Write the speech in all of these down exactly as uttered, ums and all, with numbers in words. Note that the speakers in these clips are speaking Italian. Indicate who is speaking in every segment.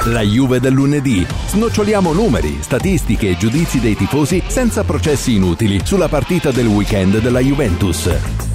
Speaker 1: La Juve del lunedì. Snoccioliamo numeri, statistiche e giudizi dei tifosi senza processi inutili sulla partita del weekend della Juventus.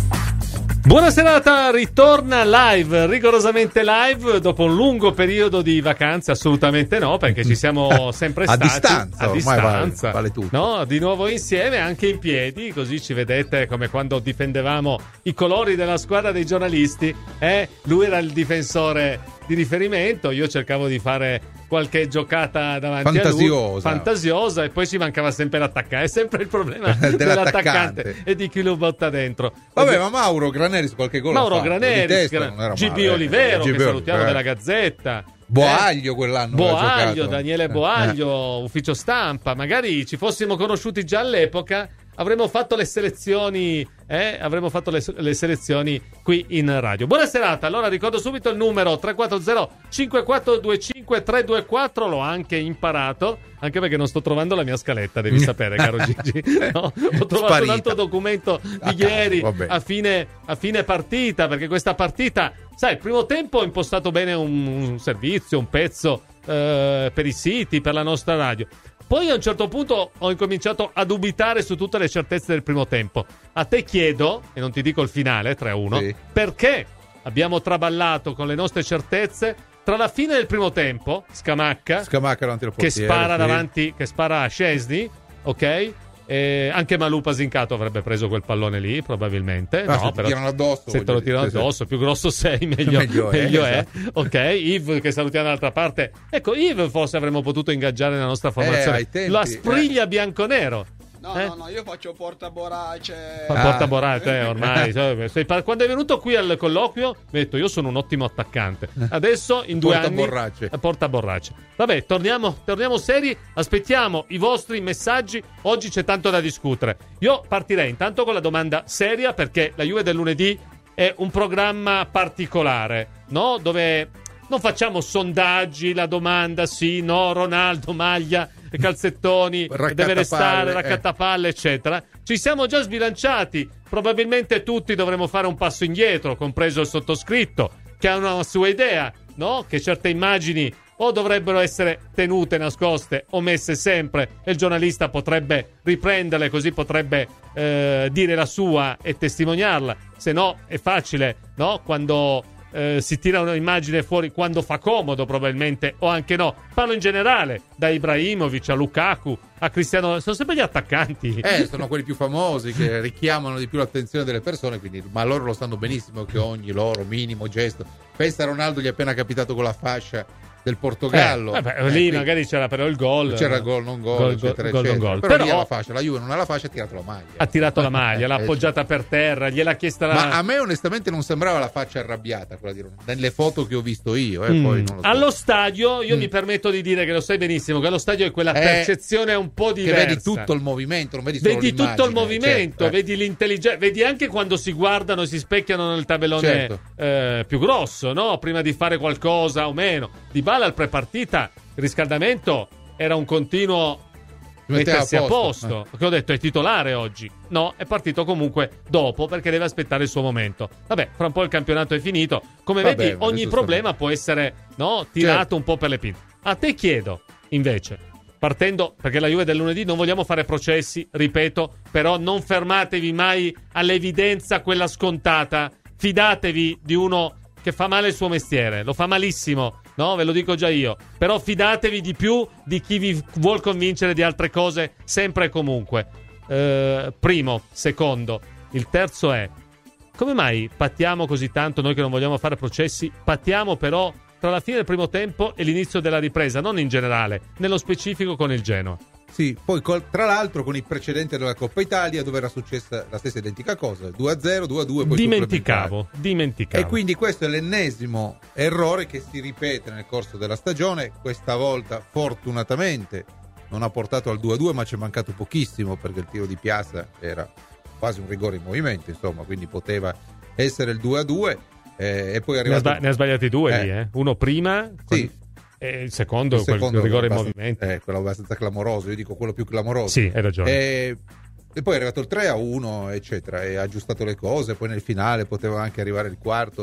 Speaker 2: Buona serata, ritorna live, rigorosamente live, dopo un lungo periodo di vacanze. Assolutamente no, perché ci siamo sempre stati
Speaker 3: a distanza,
Speaker 2: a
Speaker 3: ormai
Speaker 2: distanza,
Speaker 3: vale, vale tutto.
Speaker 2: No, di nuovo insieme, anche in piedi, così ci vedete come quando difendevamo i colori della squadra dei giornalisti. Eh? Lui era il difensore di riferimento, io cercavo di fare qualche giocata davanti
Speaker 3: fantasiosa.
Speaker 2: a lui, fantasiosa, e poi ci mancava sempre l'attaccante. È sempre il problema dell'attaccante e di chi lo botta dentro.
Speaker 3: Vabbè, ma Mauro Graneris qualche gol
Speaker 2: Mauro
Speaker 3: ha fatto,
Speaker 2: Graneris,
Speaker 3: Gra-
Speaker 2: G B Olivero,
Speaker 3: G B
Speaker 2: che salutiamo,
Speaker 3: eh.
Speaker 2: della Gazzetta.
Speaker 3: Boaglio quell'anno
Speaker 2: Boaglio, Daniele Boaglio, eh. ufficio stampa. Magari ci fossimo conosciuti già all'epoca, avremmo fatto le selezioni, eh? avremmo fatto le, le selezioni qui in radio. Buona serata. Allora ricordo subito il numero tre quattro zero cinque quattro due cinque tre due quattro, l'ho anche imparato, anche perché non sto trovando la mia scaletta, devi sapere, caro Gigi. No? Ho trovato Sparita. un altro documento di ah, ieri a fine, a fine partita, perché questa partita, sai, il primo tempo ho impostato bene un, un servizio, un pezzo eh, per i siti, per la nostra radio. Poi a un certo punto ho incominciato a dubitare su tutte le certezze del primo tempo. A te chiedo, e non ti dico il finale, tre a uno, sì. perché abbiamo traballato con le nostre certezze tra la fine del primo tempo, Scamacca,
Speaker 3: Scamacca davanti al portiere,
Speaker 2: che spara
Speaker 3: sì.
Speaker 2: davanti, che spara a Szczęsny, ok? E anche Malù Pasincato avrebbe preso quel pallone lì, probabilmente.
Speaker 3: Ah,
Speaker 2: no,
Speaker 3: se
Speaker 2: però
Speaker 3: ti tirano addosso,
Speaker 2: se te lo tirano
Speaker 3: sì,
Speaker 2: addosso, più grosso sei, meglio, meglio, è, meglio è. Esatto. Ok, Yves che salutiamo dall'altra parte. Ecco, Yves forse avremmo potuto ingaggiare nella nostra formazione.
Speaker 3: Eh, tempi,
Speaker 2: la spriglia
Speaker 3: eh.
Speaker 2: bianconero.
Speaker 4: No,
Speaker 2: eh?
Speaker 4: no, no, io faccio portaborace.
Speaker 2: Ah. Portaborace, eh, ormai. Quando è venuto qui al colloquio, mi ha detto: io sono un ottimo attaccante. Adesso in due
Speaker 3: porta
Speaker 2: anni
Speaker 3: borrace.
Speaker 2: porta borrace. Vabbè, torniamo, torniamo seri. Aspettiamo i vostri messaggi. Oggi c'è tanto da discutere. Io partirei intanto con la domanda seria, perché la Juve del lunedì è un programma particolare, no? Dove non facciamo sondaggi, la domanda sì, no, Ronaldo, maglia, calzettoni, deve restare, raccattapalle, eh. eccetera. Ci siamo già sbilanciati. Probabilmente tutti dovremo fare un passo indietro, compreso il sottoscritto, che ha una sua idea, no? Che certe immagini o dovrebbero essere tenute nascoste o messe sempre, e il giornalista potrebbe riprenderle, così potrebbe eh, dire la sua e testimoniarla. Se no è facile, no? Quando Eh, si tira un'immagine fuori quando fa comodo, probabilmente, o anche no. Parlo in generale, da Ibrahimovic a Lukaku a Cristiano, sono sempre gli attaccanti.
Speaker 3: Eh, sono quelli più famosi che richiamano di più l'attenzione delle persone, quindi, ma loro lo sanno benissimo che ogni loro minimo gesto. Pensa a Ronaldo, gli è appena capitato con la fascia del Portogallo.
Speaker 2: Eh, vabbè,
Speaker 3: eh,
Speaker 2: lì
Speaker 3: qui
Speaker 2: magari c'era però il gol.
Speaker 3: C'era gol, non gol,
Speaker 2: gol,
Speaker 3: eccetera,
Speaker 2: gol,
Speaker 3: eccetera.
Speaker 2: gol,
Speaker 3: Però,
Speaker 2: però
Speaker 3: lì ha la fascia, la Juve non ha la fascia, ha tirato la maglia.
Speaker 2: Ha tirato la maglia, l'ha
Speaker 3: eh,
Speaker 2: appoggiata per terra, gliel'ha chiesta la...
Speaker 3: Ma a me onestamente non sembrava la faccia arrabbiata, quella di Ronaldo, nelle foto che ho visto io. Eh,
Speaker 2: mm.
Speaker 3: poi non lo so.
Speaker 2: Allo stadio, io
Speaker 3: mm.
Speaker 2: mi permetto di dire che lo sai benissimo, che allo stadio è quella
Speaker 3: eh,
Speaker 2: percezione un po' diversa.
Speaker 3: Che vedi tutto il movimento, non vedi solo
Speaker 2: Vedi
Speaker 3: l'immagine,
Speaker 2: tutto il movimento,
Speaker 3: certo, eh.
Speaker 2: vedi l'intelligenza, vedi anche quando si guardano e si specchiano nel tabellone,
Speaker 3: certo.
Speaker 2: eh, più grosso, no? Prima di fare qualcosa o meno. Dybala al prepartita, il riscaldamento era un continuo mettersi a posto, a posto. Eh. Che ho detto è titolare oggi. No, è partito comunque dopo, perché deve aspettare il suo momento. Vabbè, fra un po' il campionato è finito. Come Vabbè, vedi, ogni problema può essere, no, tirato certo. un po' per le pinte. A te chiedo, invece, partendo, perché la Juve del lunedì non vogliamo fare processi, ripeto, però non fermatevi mai all'evidenza quella scontata. Fidatevi di uno che fa male il suo mestiere, lo fa malissimo, no? Ve lo dico già io. Però fidatevi di più di chi vi vuol convincere di altre cose, sempre e comunque. Eh, primo, secondo. Il terzo è: come mai pattiamo così tanto noi che non vogliamo fare processi? Pattiamo però tra la fine del primo tempo e l'inizio della ripresa, non in generale, nello specifico con il Genoa.
Speaker 3: Sì, poi col, tra l'altro con i precedenti della Coppa Italia, dove era successa la stessa identica cosa, due a zero, due a due, poi
Speaker 2: dimenticavo, dimenticavo.
Speaker 3: E quindi questo è l'ennesimo errore che si ripete nel corso della stagione. Questa volta fortunatamente non ha portato al due a due, ma ci è mancato pochissimo, perché il tiro di Piazza era quasi un rigore in movimento, insomma, quindi poteva essere il due a due, eh, e poi è arrivato...
Speaker 2: ne ha, sbag- ne ha sbagliati due eh. lì, eh? Uno prima...
Speaker 3: Sì.
Speaker 2: Con... E il secondo,
Speaker 3: il secondo
Speaker 2: quel rigore in
Speaker 3: movimento, eh, quello abbastanza clamoroso, io dico quello più clamoroso.
Speaker 2: Sì, hai ragione.
Speaker 3: E, e poi è arrivato il tre a uno, eccetera, e ha aggiustato le cose. Poi nel finale poteva anche arrivare il quarto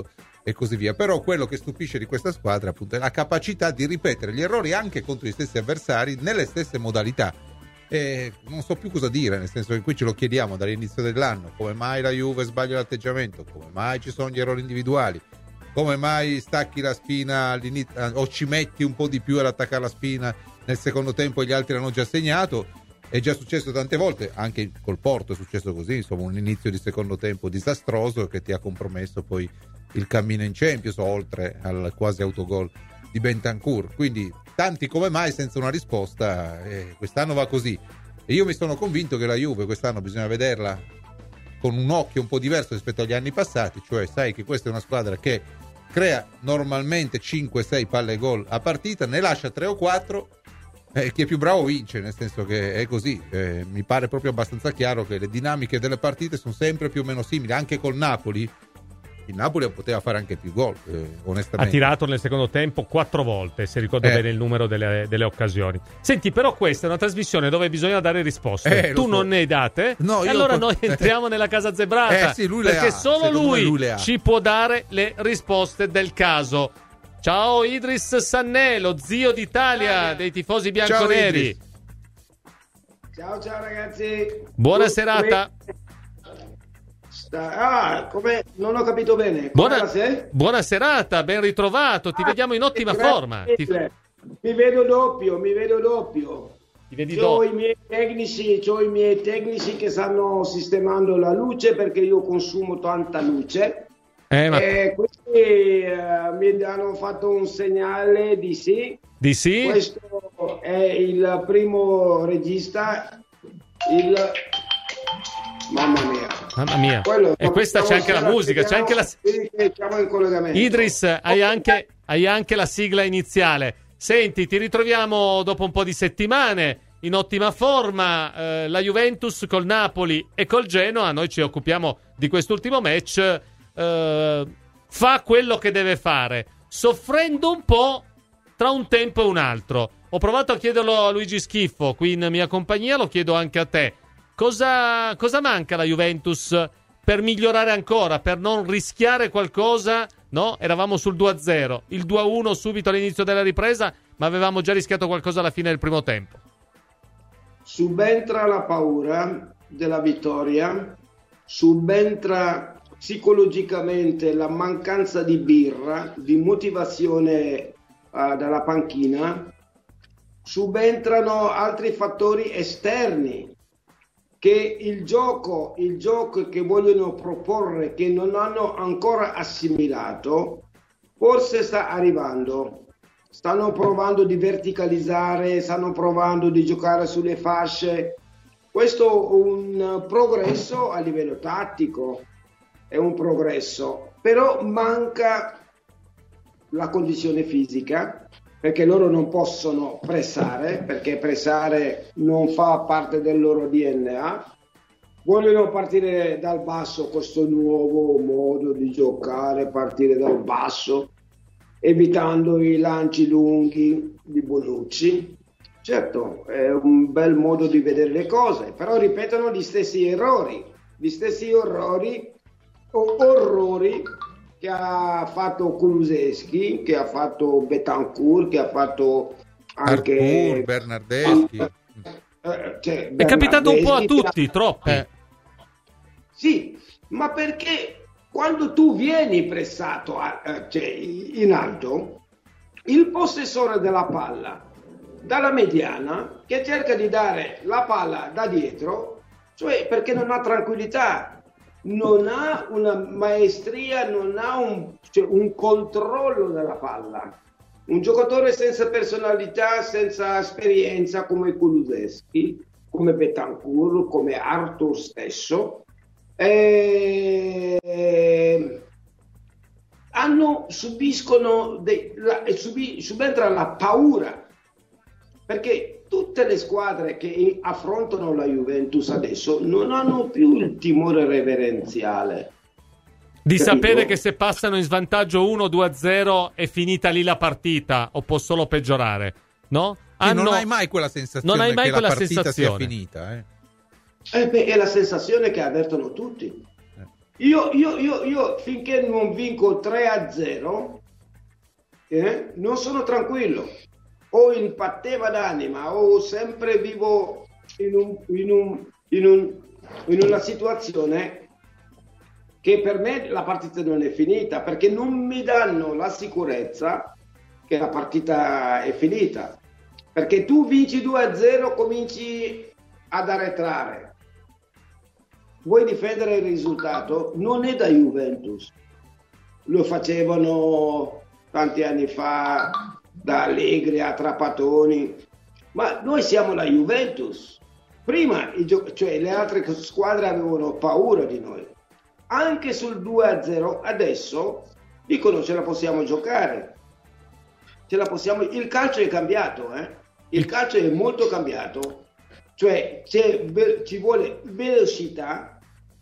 Speaker 3: e così via. Però quello che stupisce di questa squadra appunto è la capacità di ripetere gli errori anche contro gli stessi avversari nelle stesse modalità. E non so più cosa dire, nel senso che qui ce lo chiediamo dall'inizio dell'anno: come mai la Juve sbaglia l'atteggiamento, come mai ci sono gli errori individuali, come mai stacchi la spina all'inizio o ci metti un po' di più ad attaccare la spina nel secondo tempo e gli altri hanno già segnato. È già successo tante volte, anche col Porto è successo così, insomma un inizio di secondo tempo disastroso che ti ha compromesso poi il cammino in Champions, oltre al quasi autogol di Bentancur. Quindi tanti come mai senza una risposta, eh, quest'anno va così. E io mi sono convinto che la Juve quest'anno bisogna vederla con un occhio un po' diverso rispetto agli anni passati, cioè sai che questa è una squadra che crea normalmente cinque sei palle gol a partita, ne lascia tre o quattro. Eh, chi è più bravo vince, nel senso che è così. Eh, mi pare proprio abbastanza chiaro che le dinamiche delle partite sono sempre più o meno simili. Anche col Napoli, il Napoli poteva fare anche più gol, eh, onestamente.
Speaker 2: Ha tirato nel secondo tempo quattro volte, se ricordo
Speaker 3: eh.
Speaker 2: bene il numero delle, delle occasioni. Senti, però questa è una trasmissione dove bisogna dare risposte.
Speaker 3: Eh,
Speaker 2: tu
Speaker 3: so.
Speaker 2: non ne hai date?
Speaker 3: No,
Speaker 2: e
Speaker 3: io
Speaker 2: allora
Speaker 3: ho...
Speaker 2: noi entriamo nella casa zebrata.
Speaker 3: Eh, sì, lui le
Speaker 2: perché
Speaker 3: ha.
Speaker 2: solo lui,
Speaker 3: lui
Speaker 2: ci può dare le risposte del caso. Ciao Idris Sanné, lo zio d'Italia dei tifosi bianconeri.
Speaker 5: Ciao ciao ragazzi.
Speaker 2: Buona tu, serata.
Speaker 5: Sta... Ah, come non ho capito bene.
Speaker 2: Buona... Buona serata, ben ritrovato. Ti ah, vediamo in ottima forma. Ti...
Speaker 5: Mi vedo doppio, mi vedo doppio.
Speaker 2: Ti vedi
Speaker 5: c'ho
Speaker 2: doppio.
Speaker 5: i miei tecnici, c'ho i miei tecnici che stanno sistemando la luce perché io consumo tanta luce.
Speaker 2: Eh, ma...
Speaker 5: E quindi uh, mi hanno fatto un segnale di sì.
Speaker 2: Di sì?
Speaker 5: Questo è il primo regista. Il mamma mia.
Speaker 2: Mamma mia. Quello, e questa c'è anche la musica, c'è anche la
Speaker 5: siamo in collegamento.
Speaker 2: Idris, hai anche, hai anche la sigla iniziale. Senti, ti ritroviamo dopo un po' di settimane in ottima forma. Eh, la Juventus col Napoli e col Genoa, noi ci occupiamo di quest'ultimo match. Uh, fa quello che deve fare, soffrendo un po' tra un tempo e un altro. Ho provato a chiederlo a Luigi Schiffo qui in mia compagnia, lo chiedo anche a te. Cosa, cosa manca alla Juventus per migliorare ancora, per non rischiare qualcosa? No? Eravamo sul due a zero, il due a uno subito all'inizio della ripresa, ma avevamo già rischiato qualcosa alla fine del primo tempo.
Speaker 5: Subentra la paura della vittoria, subentra psicologicamente la mancanza di birra, di motivazione uh, dalla panchina, subentrano altri fattori esterni che il gioco, il gioco che vogliono proporre, che non hanno ancora assimilato, forse sta arrivando. Stanno provando di verticalizzare, stanno provando di giocare sulle fasce. Questo è un progresso a livello tattico. È un progresso, però manca la condizione fisica, perché loro non possono pressare, perché pressare non fa parte del loro D N A. Vogliono partire dal basso, questo nuovo modo di giocare, partire dal basso, evitando i lanci lunghi di Bonucci. Certo, è un bel modo di vedere le cose, però ripetono gli stessi errori, gli stessi errori o orrori che ha fatto Kulusevski, che ha fatto Bentancur, che ha fatto anche
Speaker 3: Artur, Bernardeschi.
Speaker 5: Eh, eh, cioè,
Speaker 2: è capitato un po' a tutti,
Speaker 5: ha...
Speaker 2: troppi.
Speaker 3: Eh.
Speaker 5: Sì, ma perché quando tu vieni pressato a, eh, cioè, in alto, il possessore della palla dalla mediana che cerca di dare la palla da dietro, cioè perché non ha tranquillità, non ha una maestria, non ha un, cioè un controllo della palla. Un giocatore senza personalità, senza esperienza come Kulusevski, come Bentancur, come Arthur stesso, eh, hanno, subiscono dei, la, subi, subentra la paura, perché tutte le squadre che affrontano la Juventus adesso non hanno più il timore reverenziale
Speaker 2: di
Speaker 5: capito?
Speaker 2: Sapere che se passano in svantaggio uno due a zero è finita lì la partita o può solo peggiorare, no?
Speaker 3: Hanno... Non hai mai quella sensazione
Speaker 2: non hai mai
Speaker 3: che
Speaker 2: quella
Speaker 3: la partita
Speaker 2: sensazione.
Speaker 3: sia finita, eh?
Speaker 5: Eh beh, è la sensazione che avvertono tutti. io, io, io, io finché non vinco tre a zero eh, non sono tranquillo, o impatteva d'anima o sempre vivo in, un, in, un, in, un, in una situazione che per me la partita non è finita, perché non mi danno la sicurezza che la partita è finita, perché tu vinci due a zero, cominci ad arretrare, vuoi difendere il risultato, non è da Juventus, lo facevano tanti anni fa da Allegri a Trapattoni, ma noi siamo la Juventus. Prima i gio- cioè le altre squadre avevano paura di noi, anche sul due a zero. Adesso dicono ce la possiamo giocare, ce la possiamo. Il calcio è cambiato, eh? Il calcio è molto cambiato, cioè c'è, ci vuole velocità,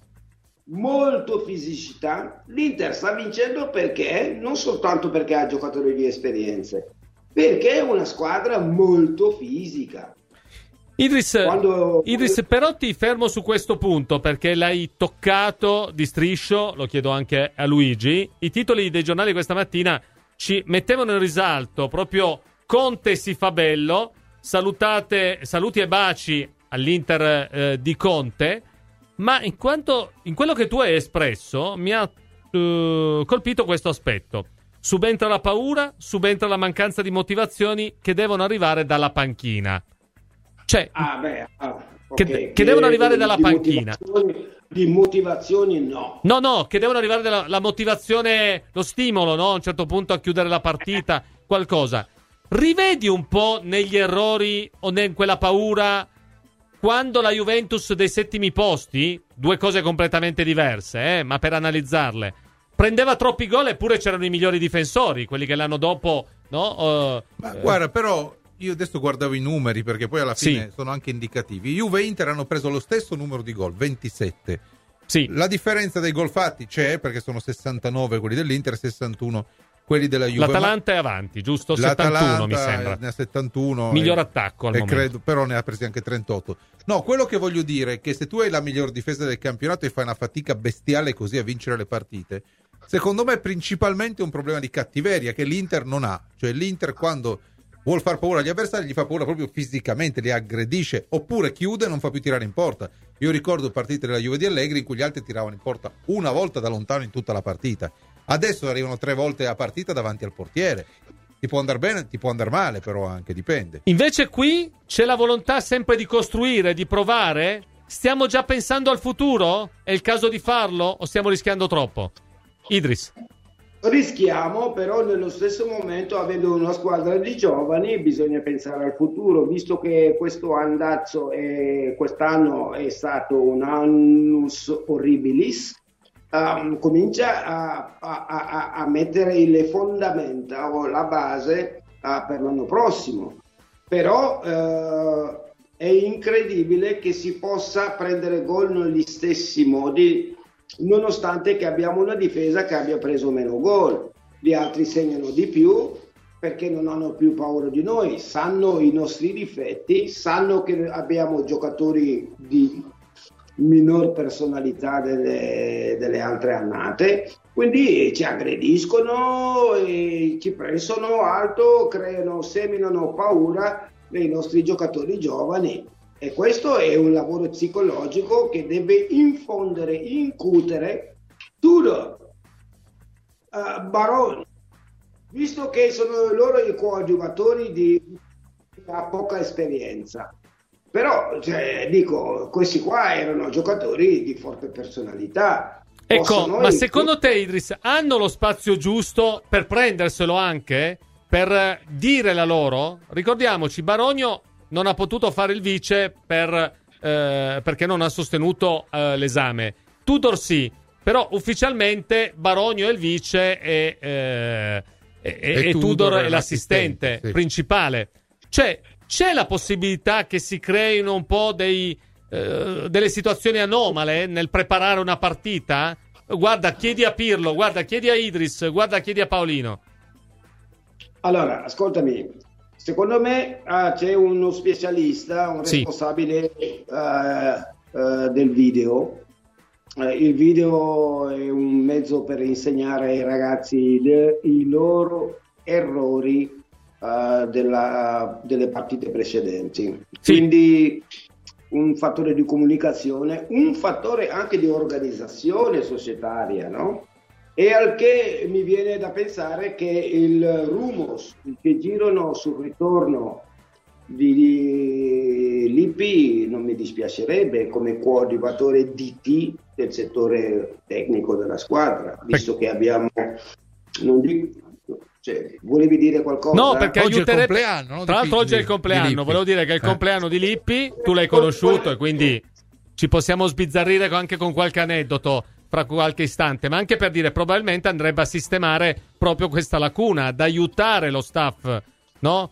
Speaker 5: molto fisicità. L'Inter sta vincendo perché non soltanto perché ha giocatori di esperienze, perché è una squadra molto fisica.
Speaker 2: Idris,
Speaker 5: Quando...
Speaker 2: Idris, però ti fermo su questo punto perché l'hai toccato di striscio, lo chiedo anche a Luigi. I titoli dei giornali questa mattina ci mettevano in risalto proprio Conte si fa bello, salutate, saluti e baci all'Inter eh, di Conte, ma in quanto in quello che tu hai espresso mi ha uh, colpito questo aspetto. Subentra la paura, subentra la mancanza di motivazioni che devono arrivare dalla panchina. Cioè,
Speaker 5: ah, beh, ah, okay.
Speaker 2: che, che devono arrivare di, dalla
Speaker 5: di
Speaker 2: panchina.
Speaker 5: Motivazioni, di motivazioni no.
Speaker 2: No, no, che devono arrivare dalla la motivazione, lo stimolo, no? A un certo punto a chiudere la partita, qualcosa. Rivedi un po' negli errori o in quella paura quando la Juventus dei settimi posti, due cose completamente diverse, eh, ma per analizzarle, prendeva troppi gol eppure c'erano i migliori difensori, quelli che l'anno dopo, no? Uh,
Speaker 3: ma guarda, però io adesso guardavo i numeri perché poi alla fine
Speaker 2: sì.
Speaker 3: sono anche indicativi. Juve e Inter hanno preso lo stesso numero di gol, ventisette.
Speaker 2: Sì.
Speaker 3: La differenza dei gol fatti c'è perché sono sessantanove quelli dell'Inter, sessantuno quelli della Juve.
Speaker 2: L'Atalanta è avanti, giusto? settantuno mi sembra.
Speaker 3: Ne ha settantuno.
Speaker 2: Miglior
Speaker 3: e,
Speaker 2: attacco al
Speaker 3: e
Speaker 2: momento.
Speaker 3: Credo, però ne ha presi anche trentotto. No, quello che voglio dire è che se tu hai la miglior difesa del campionato e fai una fatica bestiale così a vincere le partite, secondo me è principalmente un problema di cattiveria che l'Inter non ha. Cioè l'Inter quando vuol far paura agli avversari gli fa paura proprio fisicamente, li aggredisce oppure chiude e non fa più tirare in porta. Io ricordo partite della Juve di Allegri in cui gli altri tiravano in porta una volta da lontano in tutta la partita. Adesso arrivano tre volte a partita davanti al portiere. Ti può andare bene, ti può andare male, però anche dipende.
Speaker 2: Invece qui c'è la volontà sempre di costruire, di provare. Stiamo già pensando al futuro? È il caso di farlo o stiamo rischiando troppo? Idris.
Speaker 5: Rischiamo, però nello stesso momento, avendo una squadra di giovani, bisogna pensare al futuro, visto che questo andazzo è, quest'anno è stato un annus horribilis. Um, comincia a, a, a, a mettere le fondamenta o la base uh, per l'anno prossimo, però uh, è incredibile che si possa prendere gol negli stessi modi nonostante che abbiamo una difesa che abbia preso meno gol. Gli altri segnano di più perché non hanno più paura di noi, sanno i nostri difetti, sanno che abbiamo giocatori di minor personalità delle, delle altre annate, quindi ci aggrediscono e ci pressano alto, creano, seminano paura nei nostri giocatori giovani, e questo è un lavoro psicologico che deve infondere, incutere Tudor, uh, Baroni, visto che sono loro i coadiuvatori di a poca esperienza. Però, cioè, dico, questi qua erano giocatori di forte personalità.
Speaker 2: Ecco,
Speaker 5: Possono
Speaker 2: ma
Speaker 5: in...
Speaker 2: secondo te, Idris, hanno lo spazio giusto per prenderselo anche? Per dire la loro? Ricordiamoci, Baronio non ha potuto fare il vice per, eh, perché non ha sostenuto eh, l'esame. Tudor sì, però ufficialmente Baronio è il vice e, eh, e, e, e Tudor, Tudor è l'assistente, l'assistente sì. principale. Cioè, c'è la possibilità che si creino un po' dei, eh, delle situazioni anomale nel preparare una partita? Guarda, chiedi a Pirlo, guarda, chiedi a Idris, guarda, chiedi a Paolino.
Speaker 5: Allora, ascoltami, secondo me ah, c'è uno specialista, un responsabile sì. uh, uh, del video, eh, il video è un mezzo per insegnare ai ragazzi le, i loro errori uh, della, delle partite precedenti. Sì. Quindi un fattore di comunicazione, un fattore anche di organizzazione societaria, no? E al che mi viene da pensare che il rumors che girano sul ritorno di l'I P non mi dispiacerebbe come coadiuvatore D T del settore tecnico della squadra, visto che abbiamo... Non dico, cioè, volevi dire qualcosa?
Speaker 2: No, perché
Speaker 3: oggi
Speaker 2: aiuterebbe...
Speaker 3: è il compleanno, no?
Speaker 2: Tra l'altro oggi è il compleanno, volevo dire che è il eh. compleanno di Lippi, tu l'hai conosciuto e quindi ci possiamo sbizzarrire anche con qualche aneddoto fra qualche istante, ma anche per dire probabilmente andrebbe a sistemare proprio questa lacuna, ad aiutare lo staff, no?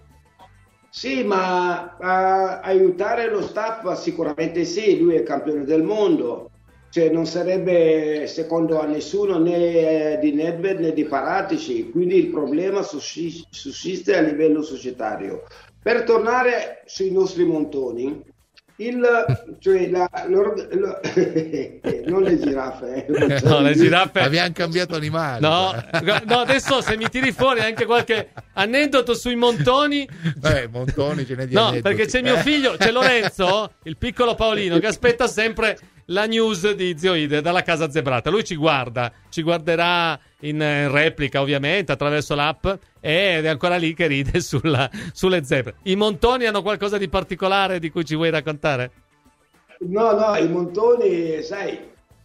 Speaker 5: Sì, ma uh, aiutare lo staff sicuramente sì, lui è campione del mondo, cioè non sarebbe secondo a nessuno né di Nedved né di Paratici, quindi il problema sussiste a livello societario. Per tornare sui nostri montoni, il, cioè la, lo, lo, non le giraffe, eh,
Speaker 2: no, le giraffe
Speaker 3: abbiamo cambiato animale.
Speaker 2: No, no, adesso se mi tiri fuori anche qualche aneddoto sui montoni,
Speaker 3: beh, montoni ce ne di
Speaker 2: no,
Speaker 3: aneddoti.
Speaker 2: perché c'è mio figlio, c'è Lorenzo, il piccolo Paolino, che aspetta sempre la news di Zio Ide dalla casa zebrata. Lui ci guarda, ci guarderà in replica ovviamente attraverso l'app ed è ancora lì che ride sulla, sulle zebre. I montoni hanno qualcosa di particolare di cui ci vuoi raccontare?
Speaker 5: No, no, i montoni, sai,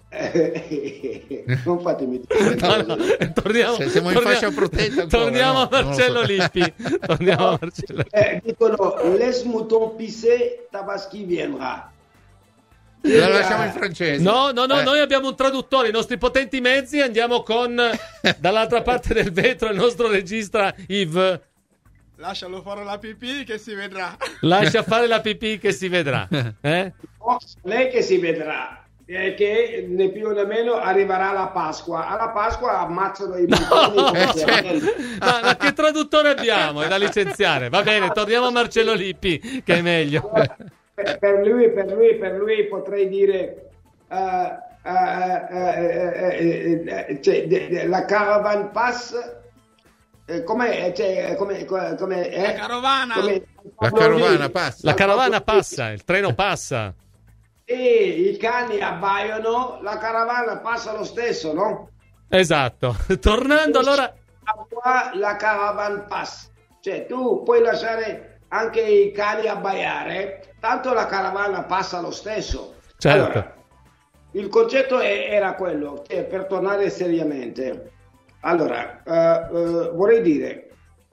Speaker 5: eh, non fatemi dire.
Speaker 2: No, no, torniamo,
Speaker 3: Se siamo in
Speaker 2: torniamo,
Speaker 3: fascia protetta ancora,
Speaker 2: torniamo
Speaker 3: no,
Speaker 2: a Marcello
Speaker 3: so.
Speaker 2: Lippi. Torniamo a Marcello.
Speaker 5: Eh, dicono, les moutons pissés, Tabaski viendra.
Speaker 3: La lasciamo in francese.
Speaker 2: No, no, no,
Speaker 3: eh.
Speaker 2: noi abbiamo un traduttore, i nostri potenti mezzi, andiamo con dall'altra parte del vetro il nostro regista Yves.
Speaker 4: Lascialo fare la pipì che si vedrà.
Speaker 2: Lascia fare la pipì che si vedrà. Eh?
Speaker 5: No, lei che si vedrà, eh, che né più né meno arriverà la Pasqua. Alla Pasqua ammazzano i montoni.
Speaker 2: No,
Speaker 5: come
Speaker 2: cioè, ma, ma che traduttore abbiamo? È da licenziare. Va bene, torniamo a Marcello Lippi, che è meglio.
Speaker 5: Per lui, per lui, per lui potrei dire uh, uh, uh, uh, uh, uh, cioè, de, de, la caravan pass, eh, com'è? Cioè, come, come, eh?
Speaker 4: La carovana,
Speaker 5: come,
Speaker 3: la carovana passa,
Speaker 2: la carovana passa, il treno passa.
Speaker 5: E i cani abbaiano, la caravana passa lo stesso, no?
Speaker 2: Esatto. Tornando allora,
Speaker 5: qua la caravan pass, cioè tu puoi lasciare anche i cani abbaiare, tanto la caravana passa lo stesso.
Speaker 2: Certo.
Speaker 5: Allora, il concetto è, era quello, che per tornare seriamente, allora uh, uh, vorrei dire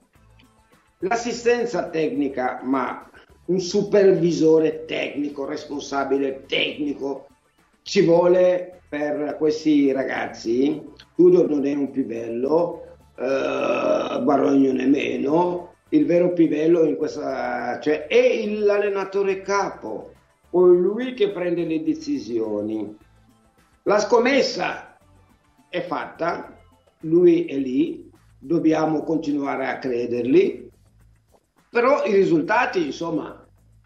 Speaker 5: l'assistenza tecnica, ma un supervisore tecnico, responsabile tecnico ci vuole per questi ragazzi. Tudor non è un pivello, uh, Barogno nemmeno. Il vero pivello in questa, cioè, è l'allenatore capo, poi lui che prende le decisioni. La scommessa è fatta, lui è lì, dobbiamo continuare a crederli, però i risultati, insomma,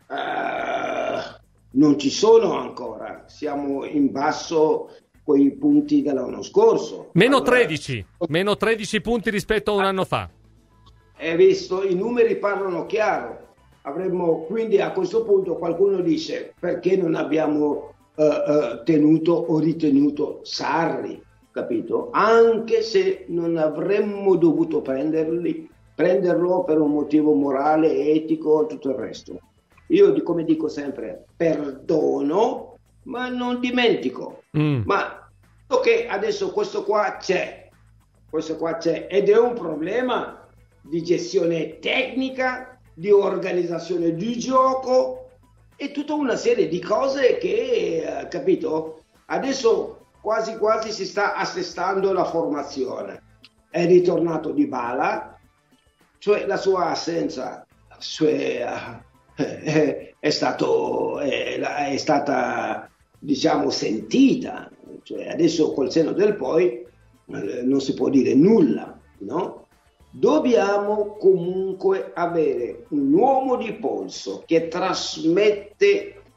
Speaker 5: eh, non ci sono ancora, siamo in basso con i punti dell'anno scorso.
Speaker 2: Meno
Speaker 5: allora,
Speaker 2: tredici, meno tredici punti rispetto a un anno fa.
Speaker 5: Hai visto, i numeri parlano chiaro. Avremmo, quindi a questo punto qualcuno dice perché non abbiamo uh, uh, tenuto o ritenuto Sarri, capito? Anche se non avremmo dovuto prenderli, prenderlo per un motivo morale, etico, tutto il resto. Io, come dico sempre, perdono, ma non dimentico. Mm. Ma ok, adesso questo qua c'è, questo qua c'è ed è un problema di gestione tecnica, di organizzazione di gioco e tutta una serie di cose che, eh, capito? Adesso quasi quasi si sta assestando la formazione. È ritornato Dybala, cioè la sua assenza cioè, eh, è, stato, è, è stata, diciamo, sentita. Cioè, adesso col senno del poi eh, non si può dire nulla, no? Dobbiamo comunque avere un uomo di polso che trasmette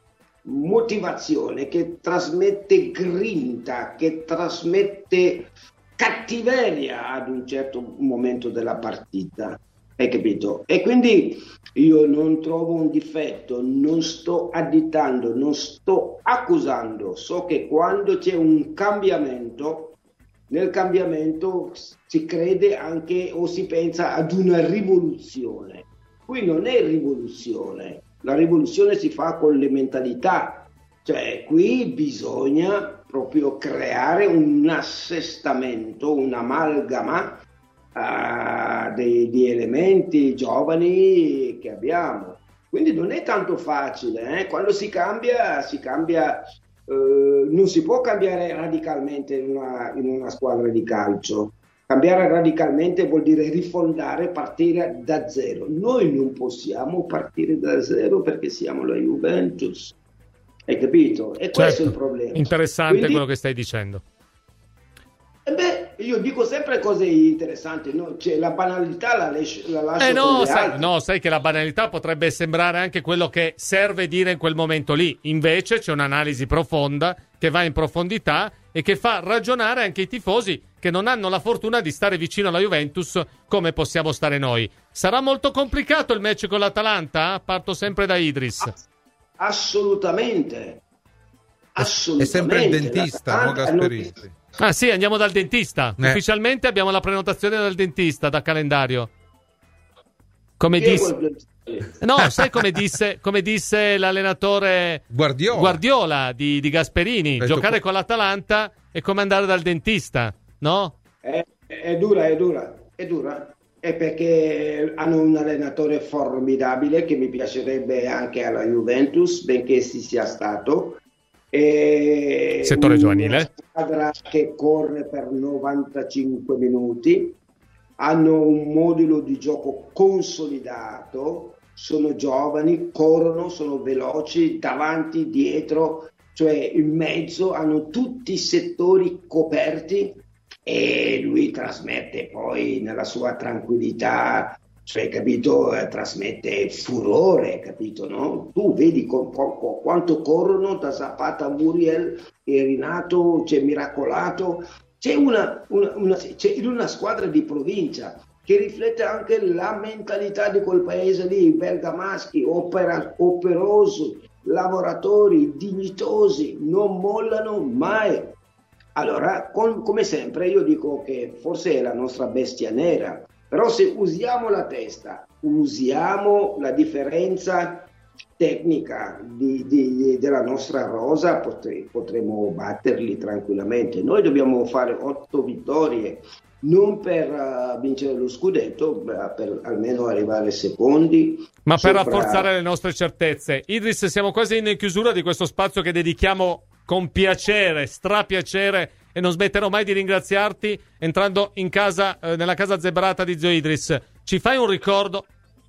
Speaker 5: motivazione, che trasmette grinta, che trasmette cattiveria ad un certo momento della partita, hai capito? E quindi io non trovo un difetto, non sto additando, non sto accusando, so che quando c'è un cambiamento, nel cambiamento si crede anche o si pensa ad una rivoluzione. Qui non è rivoluzione, la rivoluzione si fa con le mentalità, cioè qui bisogna proprio creare un assestamento, un'amalgama uh, di, di elementi giovani che abbiamo. Quindi non è tanto facile, eh? Quando si cambia, si cambia, uh, non si può cambiare radicalmente in una, in una squadra di calcio. Cambiare radicalmente vuol dire rifondare, partire da zero. Noi non possiamo partire da zero perché siamo la Juventus. Hai capito? E questo certo, è il problema.
Speaker 2: Interessante. Quindi, quello che stai dicendo.
Speaker 5: E beh, io dico sempre cose interessanti, no? Cioè, la banalità la, les- la lascio
Speaker 2: eh no, sai,
Speaker 5: no,
Speaker 2: sai che la banalità potrebbe sembrare anche quello che serve dire in quel momento lì. Invece c'è un'analisi profonda che va in profondità e che fa ragionare anche i tifosi che non hanno la fortuna di stare vicino alla Juventus come possiamo stare noi. Sarà molto complicato il match con l'Atalanta? Parto sempre da Idris.
Speaker 5: Assolutamente. Assolutamente.
Speaker 3: È sempre il dentista, no, Gasperini?
Speaker 2: Ah sì, andiamo dal dentista.
Speaker 3: Eh.
Speaker 2: Ufficialmente abbiamo la prenotazione dal dentista, da calendario. Come disse... No, sai come disse, come disse l'allenatore
Speaker 3: Guardiola,
Speaker 2: Guardiola di, di Gasperini?
Speaker 3: Detto
Speaker 2: giocare
Speaker 3: co-
Speaker 2: con l'Atalanta è come andare dal dentista, no?
Speaker 5: È, è dura, è dura, è dura. È perché hanno un allenatore formidabile che mi piacerebbe anche alla Juventus, benché si sia stato. E
Speaker 2: settore giovanile.
Speaker 5: Una squadra che corre per novantacinque minuti, hanno un modulo di gioco consolidato, sono giovani, corrono, sono veloci, davanti, dietro, cioè in mezzo, hanno tutti i settori coperti e lui trasmette poi nella sua tranquillità, cioè capito, eh, trasmette furore, capito, no? Tu vedi con, con, con quanto corrono da Zapata a Muriel e Rinato, c'è Miracolato, c'è una, una, una, c'è una squadra di provincia che riflette anche la mentalità di quel paese lì, bergamaschi, opera, operosi, lavoratori, dignitosi, non mollano mai. Allora, con, come sempre, io dico che forse è la nostra bestia nera, però se usiamo la testa, usiamo la differenza tecnica di, di, della nostra rosa, potre, potremo batterli tranquillamente. Noi dobbiamo fare otto vittorie, non per uh, vincere lo scudetto, ma per almeno arrivare secondi.
Speaker 2: Ma
Speaker 5: sopra...
Speaker 2: per rafforzare le nostre certezze. Idris, siamo quasi in chiusura di questo spazio che dedichiamo con piacere, strapiacere, e non smetterò mai di ringraziarti entrando in casa, eh, nella casa zebrata di Zio Idris. Ci fai un ricordo?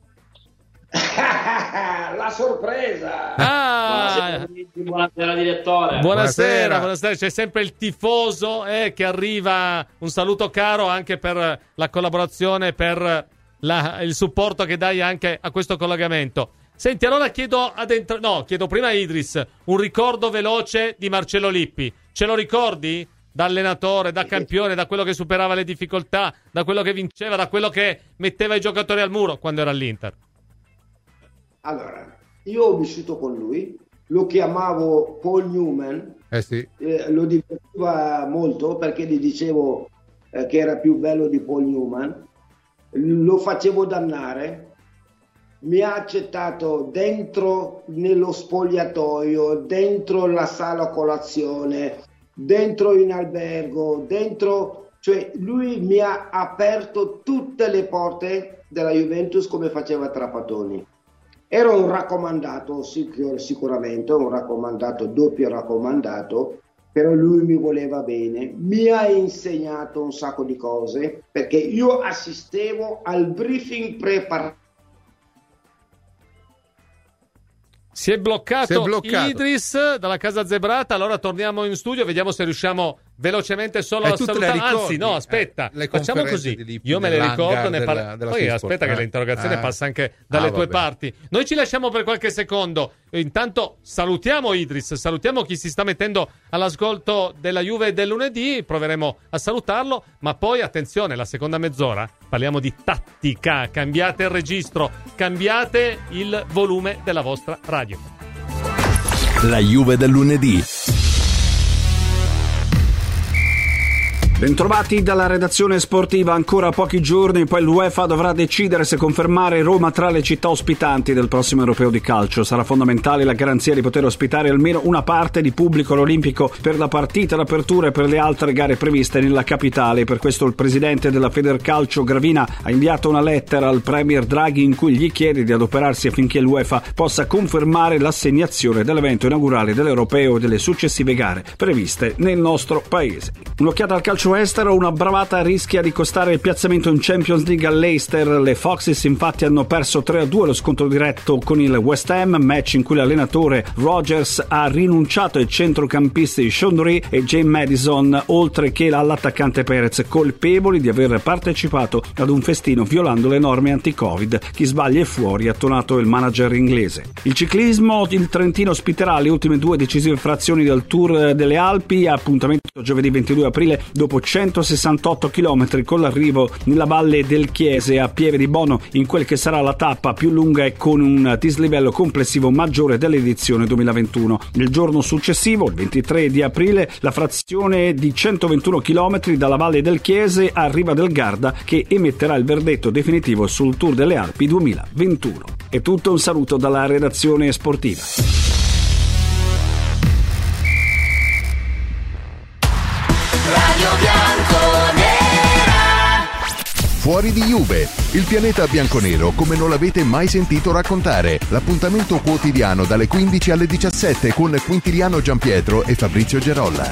Speaker 5: La sorpresa!
Speaker 2: Ah!
Speaker 6: Buonasera direttore.
Speaker 2: Buonasera, buonasera, buonasera. C'è sempre il tifoso eh, che arriva. Un saluto caro anche per la collaborazione, per la, il supporto che dai anche a questo collegamento. Senti, allora chiedo ad entra- no, chiedo prima a Idris un ricordo veloce di Marcello Lippi. Ce lo ricordi? Da allenatore, da campione, da quello che superava le difficoltà, da quello che vinceva, da quello che metteva i giocatori al muro quando era all'Inter.
Speaker 5: Allora, io ho vissuto con lui, lo chiamavo Paul Newman,
Speaker 3: eh sì.
Speaker 5: eh, lo divertiva molto perché gli dicevo eh, che era più bello di Paul Newman, lo facevo dannare, mi ha accettato dentro nello spogliatoio, dentro la sala colazione, dentro in albergo, dentro, cioè lui mi ha aperto tutte le porte della Juventus come faceva Trapattoni. Era un raccomandato, sicur- sicuramente, un raccomandato, doppio raccomandato, però lui mi voleva bene, mi ha insegnato un sacco di cose, perché io assistevo al briefing preparatorio.
Speaker 2: Si è bloccato,
Speaker 3: si è bloccato
Speaker 2: Idris dalla casa zebrata, allora torniamo in studio, vediamo se riusciamo velocemente solo a salutare. Anzi, no, aspetta, eh, facciamo così. Io me le ricordo, ne parla... della, della Poi aspetta eh? che l'interrogazione ah. passa anche dalle ah, tue parti. Noi ci lasciamo per qualche secondo. Intanto salutiamo Idris, salutiamo chi si sta mettendo all'ascolto della Juve del lunedì, proveremo a salutarlo, ma poi attenzione, la seconda mezz'ora parliamo di tattica. Cambiate il registro, cambiate il volume della vostra radio.
Speaker 1: La Juve del lunedì.
Speaker 6: Bentrovati dalla redazione sportiva. Ancora pochi giorni, poi l'UEFA dovrà decidere se confermare Roma tra le città ospitanti del prossimo europeo di calcio. Sarà fondamentale la garanzia di poter ospitare almeno una parte di pubblico all'Olimpico per la partita d'apertura e per le altre gare previste nella capitale. Per questo il presidente della Federcalcio Gravina ha inviato una lettera al premier Draghi in cui gli chiede di adoperarsi affinché l'UEFA possa confermare l'assegnazione dell'evento inaugurale dell'europeo e delle successive gare previste nel nostro paese. Un'occhiata al calcio estero, una bravata rischia di costare il piazzamento in Champions League all'Leicester. Le Foxes infatti hanno perso tre a due lo scontro diretto con il West Ham, match in cui l'allenatore Rodgers ha rinunciato ai centrocampisti Sean Dury e James Madison, oltre che all'attaccante Perez, colpevoli di aver partecipato ad un festino violando le norme anti-Covid. Chi sbaglia è fuori, ha tonato il manager inglese. Il ciclismo, il Trentino ospiterà le ultime due decisive frazioni del Tour delle Alpi, appuntamento giovedì ventidue aprile dopo centosessantotto chilometri con l'arrivo nella Valle del Chiese a Pieve di Bono in quel che sarà la tappa più lunga e con un dislivello complessivo maggiore dell'edizione duemilaventuno. Il giorno successivo, il ventitré di aprile, la frazione di centoventuno chilometri dalla Valle del Chiese a Riva del Garda che emetterà il verdetto definitivo sul Tour delle Alpi duemilaventuno. È tutto, un saluto dalla redazione sportiva.
Speaker 1: Fuori di Juve, il pianeta bianconero come non l'avete mai sentito raccontare. L'appuntamento quotidiano dalle quindici alle diciassette con Quintiliano Giampietro e Fabrizio Gerolla.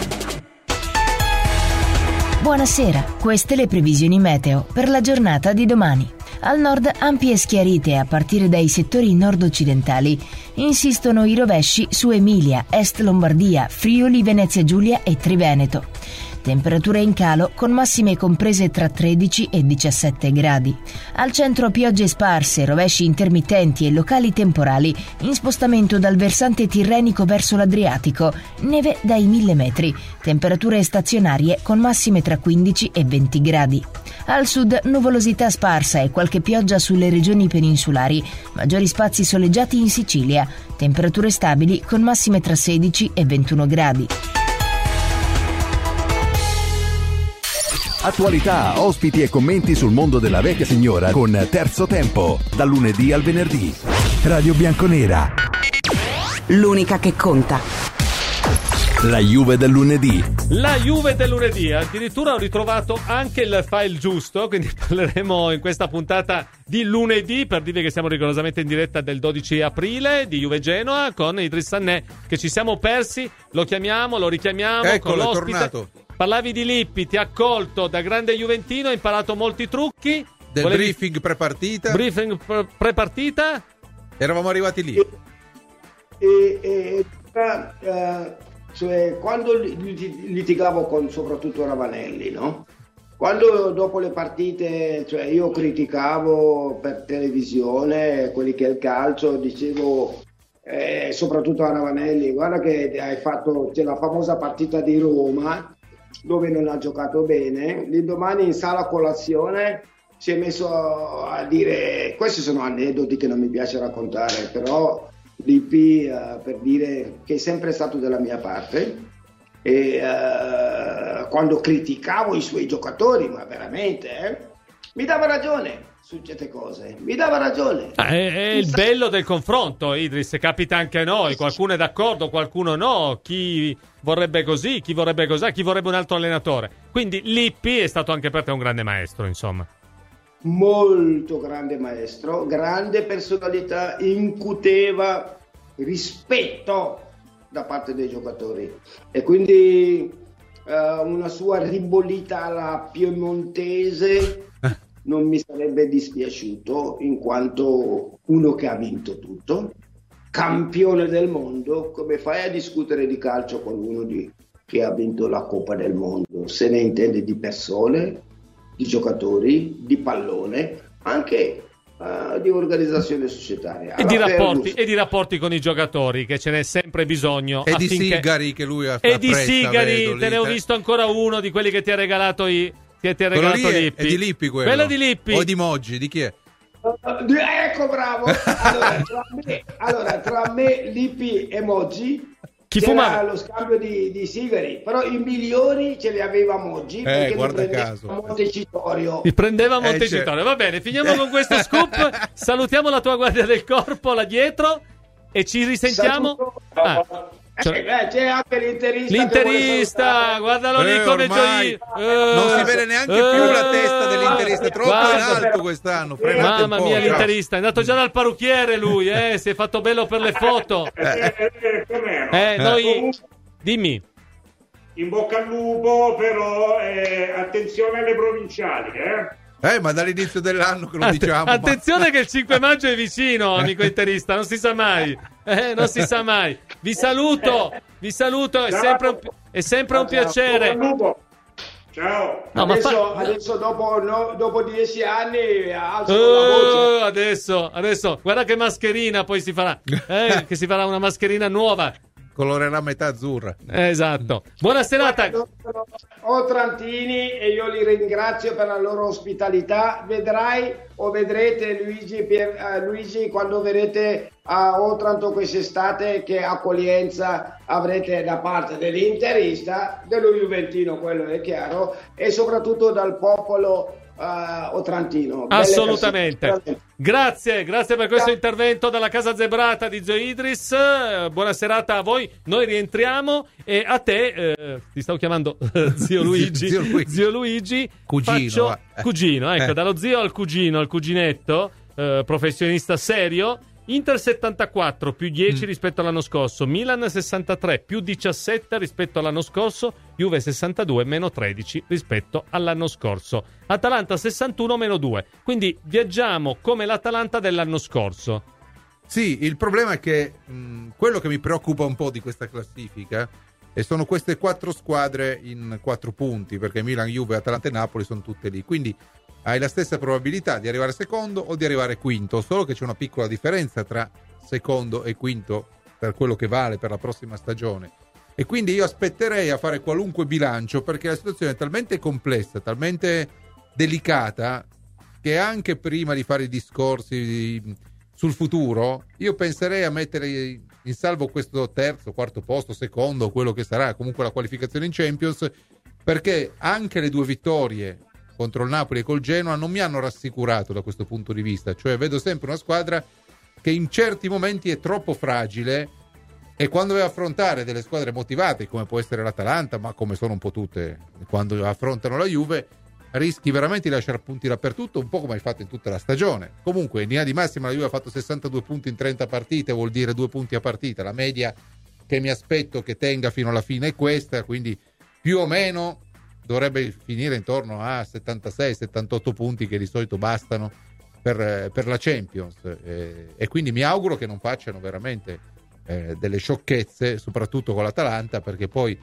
Speaker 7: Buonasera, queste le previsioni meteo per la giornata di domani. Al nord ampie schiarite a partire dai settori nord-occidentali. Insistono i rovesci su Emilia, Est Lombardia, Friuli, Venezia Giulia e Triveneto. Temperature in calo con massime comprese tra tredici e diciassette gradi. Al centro piogge sparse, rovesci intermittenti e locali temporali, in spostamento dal versante tirrenico verso l'Adriatico, neve dai mille metri, temperature stazionarie con massime tra quindici e venti gradi. Al sud nuvolosità sparsa e qualche pioggia sulle regioni peninsulari, maggiori spazi soleggiati in Sicilia, temperature stabili con massime tra sedici e ventuno gradi.
Speaker 1: Attualità, ospiti e commenti sul mondo della vecchia signora con Terzo Tempo, dal lunedì al venerdì. Radio Bianconera.
Speaker 8: L'unica che conta.
Speaker 1: La Juve del lunedì.
Speaker 2: La Juve del lunedì. Addirittura ho ritrovato anche il file giusto, quindi parleremo in questa puntata di lunedì, per dirvi che siamo rigorosamente in diretta del dodici aprile di Juve Genoa con Idris Sannè, che ci siamo persi. Lo chiamiamo, lo richiamiamo.
Speaker 3: Eccolo,
Speaker 2: con l'ospite.
Speaker 3: è tornato.
Speaker 2: Parlavi di Lippi, ti ha accolto da grande juventino, hai imparato molti trucchi.
Speaker 3: Del Volevi... briefing pre-partita.
Speaker 2: Briefing pre- pre-partita.
Speaker 3: Eravamo arrivati lì.
Speaker 5: E, e, e uh, cioè, quando litigavo con soprattutto Ravanelli, no? Quando dopo le partite, cioè io criticavo per televisione quelli che è il calcio, dicevo eh, soprattutto a Ravanelli, guarda che hai fatto, c'è la famosa partita di Roma dove non ha giocato bene, l'indomani in sala colazione si è messo a dire, questi sono aneddoti che non mi piace raccontare, però Lippi uh, per dire che è sempre stato della mia parte e uh, quando criticavo i suoi giocatori, ma veramente eh, mi dava ragione su certe cose, mi dava ragione.
Speaker 2: Ah, è, è il bello del confronto, Idris, capita anche a noi, qualcuno è d'accordo, qualcuno no, chi vorrebbe così, chi vorrebbe così, chi vorrebbe un altro allenatore. Quindi Lippi è stato anche per te un grande maestro, insomma.
Speaker 5: Molto grande maestro, grande personalità, incuteva rispetto da parte dei giocatori e quindi uh, una sua ribollita alla piemontese non mi sarebbe dispiaciuto, in quanto uno che ha vinto tutto, campione del mondo, come fai a discutere di calcio con uno di che ha vinto la Coppa del Mondo, se ne intende di persone, di giocatori, di pallone, anche uh, di organizzazione societaria.
Speaker 2: E di, rapporti, e di rapporti con i giocatori, che ce n'è sempre bisogno.
Speaker 3: E
Speaker 2: affinché...
Speaker 3: di sigari che lui ha
Speaker 2: E di sigari, te ne ho visto ancora uno di quelli che ti ha regalato i... che ti ha regalato
Speaker 3: è,
Speaker 2: Lippi.
Speaker 3: È di Lippi quello.
Speaker 2: Quello di Lippi.
Speaker 3: O di Moggi, di chi è?
Speaker 5: Ecco, bravo. Allora, tra me, allora, tra me Lippi e Moggi
Speaker 2: chi
Speaker 5: c'era
Speaker 2: fumava?
Speaker 5: Lo scambio di, di sigari, però i migliori ce li aveva Moggi,
Speaker 3: eh,
Speaker 5: perché
Speaker 3: guarda
Speaker 5: li prendeva
Speaker 3: caso.
Speaker 5: a Montecitorio.
Speaker 2: Li prendeva a
Speaker 3: Eh,
Speaker 2: Montecitorio. Va bene, finiamo con questo scoop. Salutiamo la tua guardia del corpo là dietro e ci risentiamo. Ah.
Speaker 5: Cioè, eh, c'è anche l'interista.
Speaker 2: L'interista, guardalo lì
Speaker 3: Eh,
Speaker 2: come
Speaker 3: ormai
Speaker 2: gioia. Eh,
Speaker 3: non si vede neanche
Speaker 2: eh,
Speaker 3: più la testa dell'interista, troppo
Speaker 2: guarda,
Speaker 3: in alto quest'anno. Frenate
Speaker 2: Mamma
Speaker 3: un po',
Speaker 2: mia,
Speaker 3: ciao.
Speaker 2: l'interista è andato già dal parrucchiere lui, eh, si è fatto bello per le foto. Eh, noi dimmi.
Speaker 9: In bocca al lupo, però eh, attenzione alle provinciali, eh.
Speaker 3: Eh, ma dall'inizio dell'anno che lo
Speaker 2: Att-
Speaker 3: diciamo.
Speaker 2: attenzione
Speaker 3: ma...
Speaker 2: che il cinque maggio è vicino, amico interista, non si sa mai. Eh, non si sa mai. Vi saluto, vi saluto, è sempre un, è sempre un piacere.
Speaker 9: Ciao.
Speaker 2: No, ma
Speaker 5: adesso,
Speaker 2: fa...
Speaker 5: adesso dopo, no, dopo dieci anni alzo
Speaker 2: Oh,
Speaker 5: la voce.
Speaker 2: adesso, adesso, guarda che mascherina poi si farà, eh, che si farà una mascherina nuova.
Speaker 3: Colorerà metà azzurra.
Speaker 2: Esatto. Buona serata.
Speaker 5: Otrantini, e io li ringrazio per la loro ospitalità. Vedrai o vedrete Luigi, Pier, uh, Luigi quando verrete a Otranto quest'estate, che accoglienza avrete da parte dell'interista, dello Juventino, quello è chiaro, e soprattutto dal popolo uh, otrantino. Belle
Speaker 2: Assolutamente.
Speaker 5: persone.
Speaker 2: Grazie, grazie per questo intervento dalla Casa Zebrata di Zio Idris. Eh, buona serata a voi. Noi rientriamo e a te, eh, ti stavo chiamando zio Luigi.
Speaker 3: Zio Luigi.
Speaker 2: Zio Luigi.
Speaker 3: Cugino,
Speaker 2: Faccio...
Speaker 3: va.
Speaker 2: Cugino, ecco,
Speaker 3: Eh.
Speaker 2: dallo zio al cugino, al cuginetto, eh, professionista serio. Inter settantaquattro più dieci mm. rispetto all'anno scorso, Milan sessantatré più diciassette rispetto all'anno scorso, Juve sessantadue meno tredici rispetto all'anno scorso, Atalanta sessantuno meno due, quindi viaggiamo come l'Atalanta dell'anno scorso.
Speaker 3: Sì, il problema è che mh, quello che mi preoccupa un po' di questa classifica e sono queste quattro squadre in quattro punti, perché Milan, Juve, Atalanta e Napoli sono tutte lì, quindi hai la stessa probabilità di arrivare secondo o di arrivare quinto, solo che c'è una piccola differenza tra secondo e quinto per quello che vale per la prossima stagione, e quindi io aspetterei a fare qualunque bilancio, perché la situazione è talmente complessa, talmente delicata, che anche prima di fare i discorsi sul futuro io penserei a mettere in salvo questo terzo, quarto posto, secondo, quello che sarà comunque la qualificazione in Champions, perché anche le due vittorie contro il Napoli e col Genoa non mi hanno rassicurato da questo punto di vista, cioè vedo sempre una squadra che in certi momenti è troppo fragile, e quando deve affrontare delle squadre motivate come può essere l'Atalanta, ma come sono un po' tutte quando affrontano la Juve, rischi veramente di lasciare punti dappertutto, un po' come hai fatto in tutta la stagione. Comunque in linea di massima la Juve ha fatto sessantadue punti in trenta partite, vuol dire due punti a partita, la media che mi aspetto che tenga fino alla fine è questa, quindi più o meno dovrebbe finire intorno a settantasei settantotto punti, che di solito bastano per, per la Champions, eh, e quindi mi auguro che non facciano veramente eh, delle sciocchezze, soprattutto con l'Atalanta, perché poi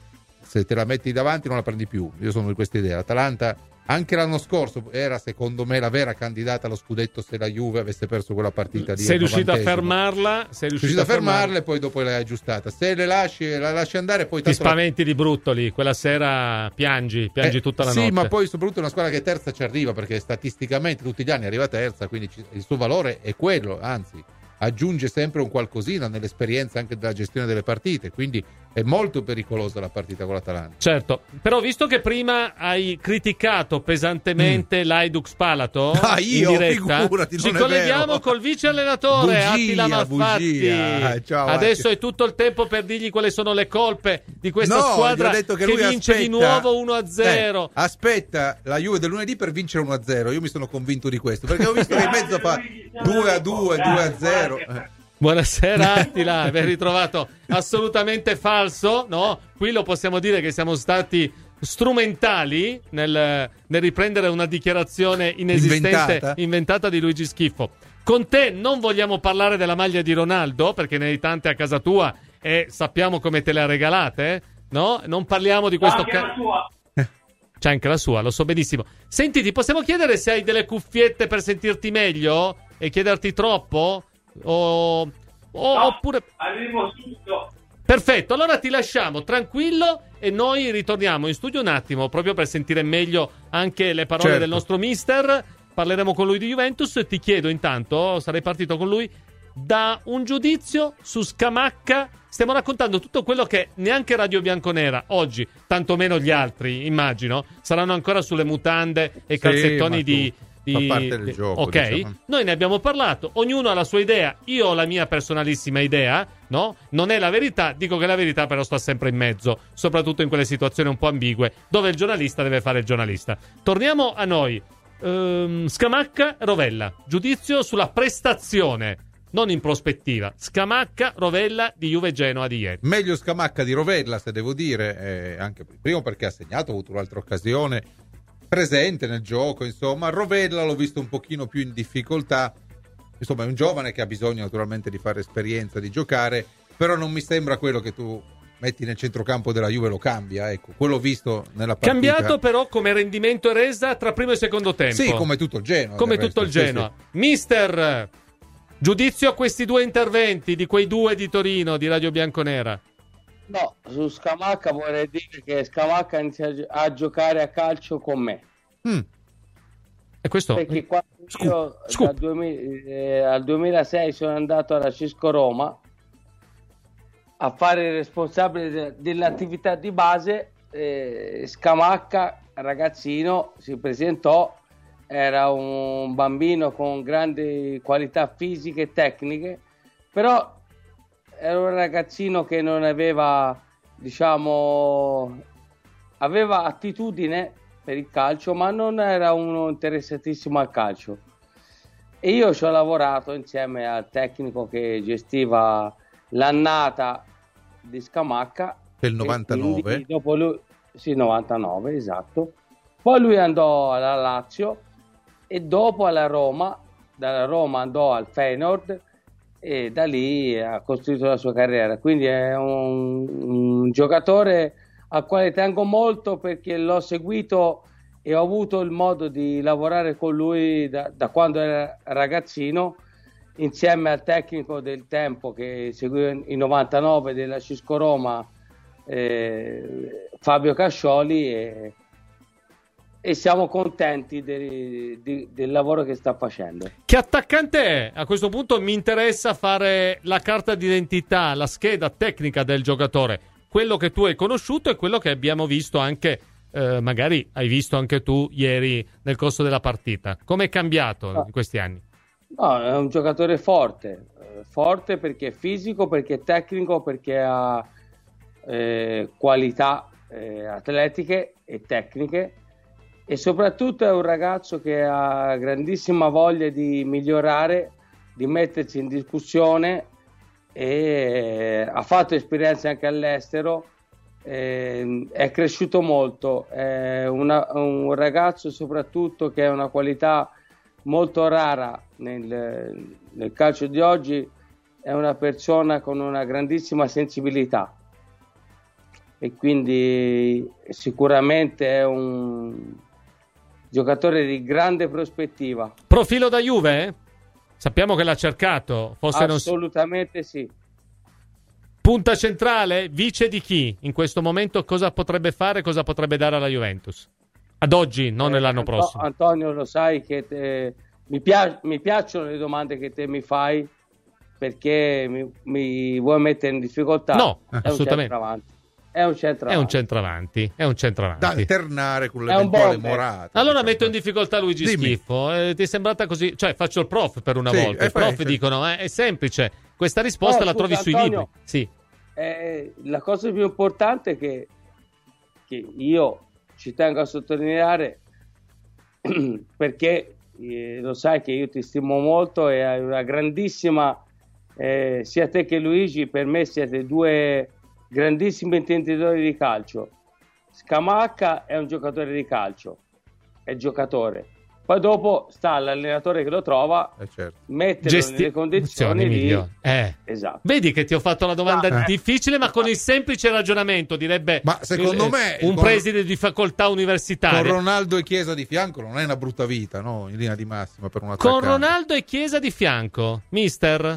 Speaker 3: se te la metti davanti non la prendi più. Io sono di questa idea. L'Atalanta anche l'anno scorso era secondo me la vera candidata allo scudetto se la Juve avesse perso quella partita lì.
Speaker 2: Sei riuscito a fermarla? Sei riuscito
Speaker 3: a fermarla e poi dopo l'hai aggiustata. Se le lasci, la lasci andare, poi
Speaker 2: ti spaventi la... di brutto lì. Quella sera piangi, piangi
Speaker 3: eh,
Speaker 2: tutta la
Speaker 3: sì,
Speaker 2: notte.
Speaker 3: Sì, ma poi soprattutto una squadra che terza ci arriva, perché statisticamente tutti gli anni arriva terza, quindi il suo valore è quello, anzi aggiunge sempre un qualcosina nell'esperienza anche della gestione delle partite, quindi è molto pericolosa la partita con l'Atalanta.
Speaker 2: Certo, però visto che prima hai criticato pesantemente mm. l'Aidux Palato
Speaker 3: ah, io,
Speaker 2: in diretta,
Speaker 3: figurati, non
Speaker 2: ci colleghiamo col vice allenatore bugia, Attila Malfatti.
Speaker 3: Ciao,
Speaker 2: adesso è tutto il tempo per dirgli quali sono le colpe di questa
Speaker 3: no,
Speaker 2: squadra
Speaker 3: detto che,
Speaker 2: che
Speaker 3: lui
Speaker 2: vince
Speaker 3: aspetta,
Speaker 2: di nuovo uno a zero.
Speaker 3: Eh, aspetta la Juve del lunedì per vincere uno a zero, io mi sono convinto di questo, perché ho visto che in mezzo fa due a due, due a zero.
Speaker 2: Buonasera Attila, ben ritrovato. Assolutamente falso, no? Qui lo possiamo dire che siamo stati strumentali nel, nel riprendere una dichiarazione inesistente,
Speaker 3: inventata.
Speaker 2: inventata di Luigi Schiffo. Con te non vogliamo parlare della maglia di Ronaldo, perché ne hai tante a casa tua e sappiamo come te le ha regalate, eh? no? Non parliamo di questo
Speaker 10: anche ca- la sua.
Speaker 2: C'è anche la sua, lo so benissimo. Senti, ti possiamo chiedere se hai delle cuffiette per sentirti meglio e chiederti troppo? O, o
Speaker 10: no,
Speaker 2: oppure
Speaker 10: arrivo subito.
Speaker 2: Perfetto, allora ti lasciamo tranquillo e noi ritorniamo in studio un attimo proprio per sentire meglio anche le parole
Speaker 3: certo.
Speaker 2: del nostro mister. Parleremo con lui di Juventus e ti chiedo intanto, sarei partito con lui, da un giudizio su Scamacca. Stiamo raccontando tutto quello che neanche Radio Bianconera oggi, tantomeno gli altri, immagino, saranno ancora sulle mutande e
Speaker 3: sì,
Speaker 2: calzettoni di...
Speaker 3: Fa parte del gioco,
Speaker 2: ok,
Speaker 3: diciamo.
Speaker 2: Noi ne abbiamo parlato, ognuno ha la sua idea, io ho la mia personalissima idea, no? Non è la verità, dico che la verità però sta sempre in mezzo, soprattutto in quelle situazioni un po' ambigue dove il giornalista deve fare il giornalista. Torniamo a noi. Ehm, Scamacca, Rovella, giudizio sulla prestazione, non in prospettiva. Scamacca, Rovella di Juve Genoa di ieri.
Speaker 3: Meglio Scamacca di Rovella, se devo dire, eh, anche primo perché ha segnato, ha avuto un'altra occasione, presente nel gioco, insomma. Rovella l'ho visto un pochino più in difficoltà, insomma è un giovane che ha bisogno naturalmente di fare esperienza, di giocare, però non mi sembra quello che tu metti nel centrocampo della Juve lo cambia, ecco, quello visto nella partita.
Speaker 2: Cambiato però come rendimento e resa tra primo e secondo tempo.
Speaker 3: Sì, come tutto il Genoa.
Speaker 2: Come tutto
Speaker 3: resto,
Speaker 2: il Genoa. Sì, sì. Mister, giudizio a questi due interventi di quei due di Torino, di Radio Bianconera.
Speaker 11: No, su Scamacca vorrei dire che Scamacca inizia a giocare a calcio con me.
Speaker 2: Mm. E questo?
Speaker 11: Perché quando
Speaker 2: Scoop.
Speaker 11: io
Speaker 2: Scoop.
Speaker 11: Dal duemila, eh, al duemilasei sono andato alla Cisco Roma a fare il responsabile de- dell'attività di base, eh, Scamacca, ragazzino, si presentò, era un bambino con grandi qualità fisiche e tecniche, però era un ragazzino che non aveva, diciamo, aveva attitudine per il calcio, ma non era uno interessatissimo al calcio. E io ci ho lavorato insieme al tecnico che gestiva l'annata di Scamacca.
Speaker 3: Del novantanove.
Speaker 11: Dopo lui, sì, novantanove, esatto. Poi lui andò alla Lazio e dopo alla Roma. Dalla Roma andò al Feyenoord e da lì ha costruito la sua carriera. Quindi è un, un giocatore al quale tengo molto perché l'ho seguito e ho avuto il modo di lavorare con lui da, da quando era ragazzino, insieme al tecnico del tempo che seguiva in novantanove della Cisco Roma, eh, Fabio Cascioli, e, e siamo contenti de, de, del lavoro che sta facendo.
Speaker 2: Che attaccante è? A questo punto mi interessa fare la carta d'identità, la scheda tecnica del giocatore, quello che tu hai conosciuto e quello che abbiamo visto anche, eh, magari hai visto anche tu ieri nel corso della partita. Come è cambiato no. in questi anni?
Speaker 11: No, è un giocatore forte, forte perché è fisico, perché è tecnico, perché ha eh, qualità eh, atletiche e tecniche, e soprattutto è un ragazzo che ha grandissima voglia di migliorare, di mettersi in discussione, e ha fatto esperienze anche all'estero, eh, è cresciuto molto, è una, un ragazzo soprattutto che ha una qualità molto rara nel, nel calcio di oggi, è una persona con una grandissima sensibilità e quindi sicuramente è un giocatore di grande prospettiva.
Speaker 2: Profilo da Juve? Sappiamo che l'ha cercato. Forse
Speaker 11: Assolutamente non... sì.
Speaker 2: Punta centrale? Vice di chi? In questo momento cosa potrebbe fare, cosa potrebbe dare alla Juventus? Ad oggi, non eh, nell'anno
Speaker 11: Anto-
Speaker 2: prossimo.
Speaker 11: Antonio, lo sai che te... mi, pia- mi piacciono le domande che te mi fai, perché mi, mi vuoi mettere in difficoltà.
Speaker 2: No,
Speaker 11: è
Speaker 2: assolutamente.
Speaker 11: Un è un centravanti.
Speaker 2: È un centravanti. È un centravanti.
Speaker 3: Da alternare con l'eventuale Morata.
Speaker 2: Allora
Speaker 3: diciamo.
Speaker 2: metto in difficoltà Luigi
Speaker 3: Dimmi.
Speaker 2: Schifo. Eh, ti è sembrata così? Cioè, faccio il prof per una
Speaker 3: sì,
Speaker 2: volta. I prof
Speaker 3: fai,
Speaker 2: dicono: eh, è semplice. Questa risposta
Speaker 11: no,
Speaker 2: la
Speaker 11: scusa,
Speaker 2: trovi sui
Speaker 11: Antonio,
Speaker 2: libri. Sì.
Speaker 11: Eh, la cosa più importante che, che io ci tengo a sottolineare, perché eh, lo sai che io ti stimo molto e hai una grandissima, eh, sia te che Luigi, per me siete due grandissimi intenditori di calcio. Scamacca è un giocatore di calcio, è giocatore, Poi dopo sta all'allenatore che lo trova,
Speaker 3: eh certo.
Speaker 11: metterlo
Speaker 2: Gesti-
Speaker 11: nelle condizioni di...
Speaker 2: Eh.
Speaker 11: Esatto.
Speaker 2: Vedi che ti ho fatto la domanda
Speaker 11: Eh.
Speaker 2: difficile, ma con il semplice ragionamento, direbbe
Speaker 3: Ma secondo
Speaker 2: eh,
Speaker 3: me
Speaker 2: un
Speaker 3: con-
Speaker 2: preside di facoltà
Speaker 3: Con
Speaker 2: universitaria.
Speaker 3: Ronaldo e Chiesa di fianco non è una brutta vita, no? In linea di massima per un
Speaker 2: Con
Speaker 3: attaccante.
Speaker 2: Ronaldo e Chiesa di fianco, mister?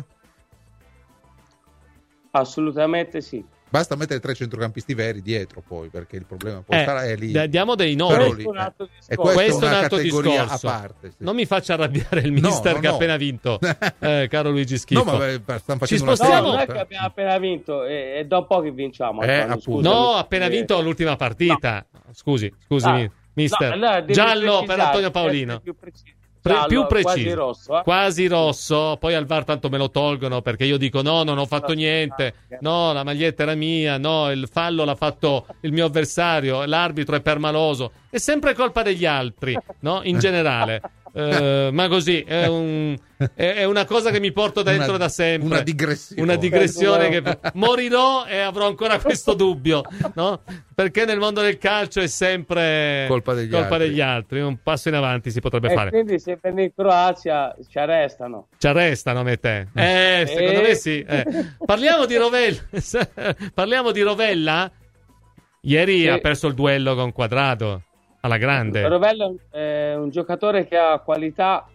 Speaker 11: Assolutamente sì.
Speaker 3: Basta mettere tre centrocampisti veri dietro poi, perché il problema poi
Speaker 2: Eh,
Speaker 3: sarà è lì.
Speaker 2: d- diamo dei nomi.
Speaker 3: Però
Speaker 11: Questo
Speaker 3: lì,
Speaker 11: è un altro
Speaker 3: eh.
Speaker 11: discorso.
Speaker 3: E questa
Speaker 2: Questo
Speaker 3: è una
Speaker 2: altro
Speaker 3: categoria
Speaker 2: discorso.
Speaker 3: a parte. Sì.
Speaker 2: Non mi faccia arrabbiare il
Speaker 3: No,
Speaker 2: mister
Speaker 3: no,
Speaker 2: che ha
Speaker 3: no.
Speaker 2: appena vinto, eh, caro Luigi Schifo.
Speaker 3: No, ma beh, stanno
Speaker 2: Ci
Speaker 3: facendo una
Speaker 2: spostiamo?
Speaker 11: No, non è
Speaker 3: lotta.
Speaker 11: che abbiamo appena vinto, e, e da un po' che vinciamo.
Speaker 3: Eh,
Speaker 11: Antonio,
Speaker 3: appunto.
Speaker 11: scusami.
Speaker 2: No, ha appena vinto l'ultima partita. Scusi, scusami,
Speaker 11: Ah,
Speaker 2: mister.
Speaker 11: no, allora devi
Speaker 2: Giallo per
Speaker 11: precisare,
Speaker 2: Antonio
Speaker 11: essere
Speaker 2: Paolino.
Speaker 11: più preciso.
Speaker 2: Pre-
Speaker 11: Giallo,
Speaker 2: più preciso,
Speaker 11: quasi rosso, eh?
Speaker 2: Quasi rosso. Poi al V A R tanto me lo tolgono perché io dico no, non ho fatto niente, no, la maglietta era mia, no, il fallo l'ha fatto il mio avversario, l'arbitro è permaloso. È sempre colpa degli altri, no, in generale. Eh, ma così è, un, è, è una cosa che mi porto dentro
Speaker 3: Una-
Speaker 2: da sempre,
Speaker 3: una digressione.
Speaker 2: una digressione che morirò e avrò ancora questo dubbio, no? Perché nel mondo del calcio è sempre
Speaker 3: Colpa degli
Speaker 2: colpa
Speaker 3: altri.
Speaker 2: degli altri. Un passo in avanti si potrebbe
Speaker 11: E
Speaker 2: fare.
Speaker 11: quindi se viene in Croazia ci arrestano.
Speaker 2: Ci arrestano a me te. Eh, secondo
Speaker 11: Eh.
Speaker 2: me sì. Eh. Parliamo di Rovella. Parliamo di Rovella. Ieri
Speaker 11: Sì.
Speaker 2: ha perso il duello con Quadrado alla grande.
Speaker 11: Rovella è un giocatore che ha qualità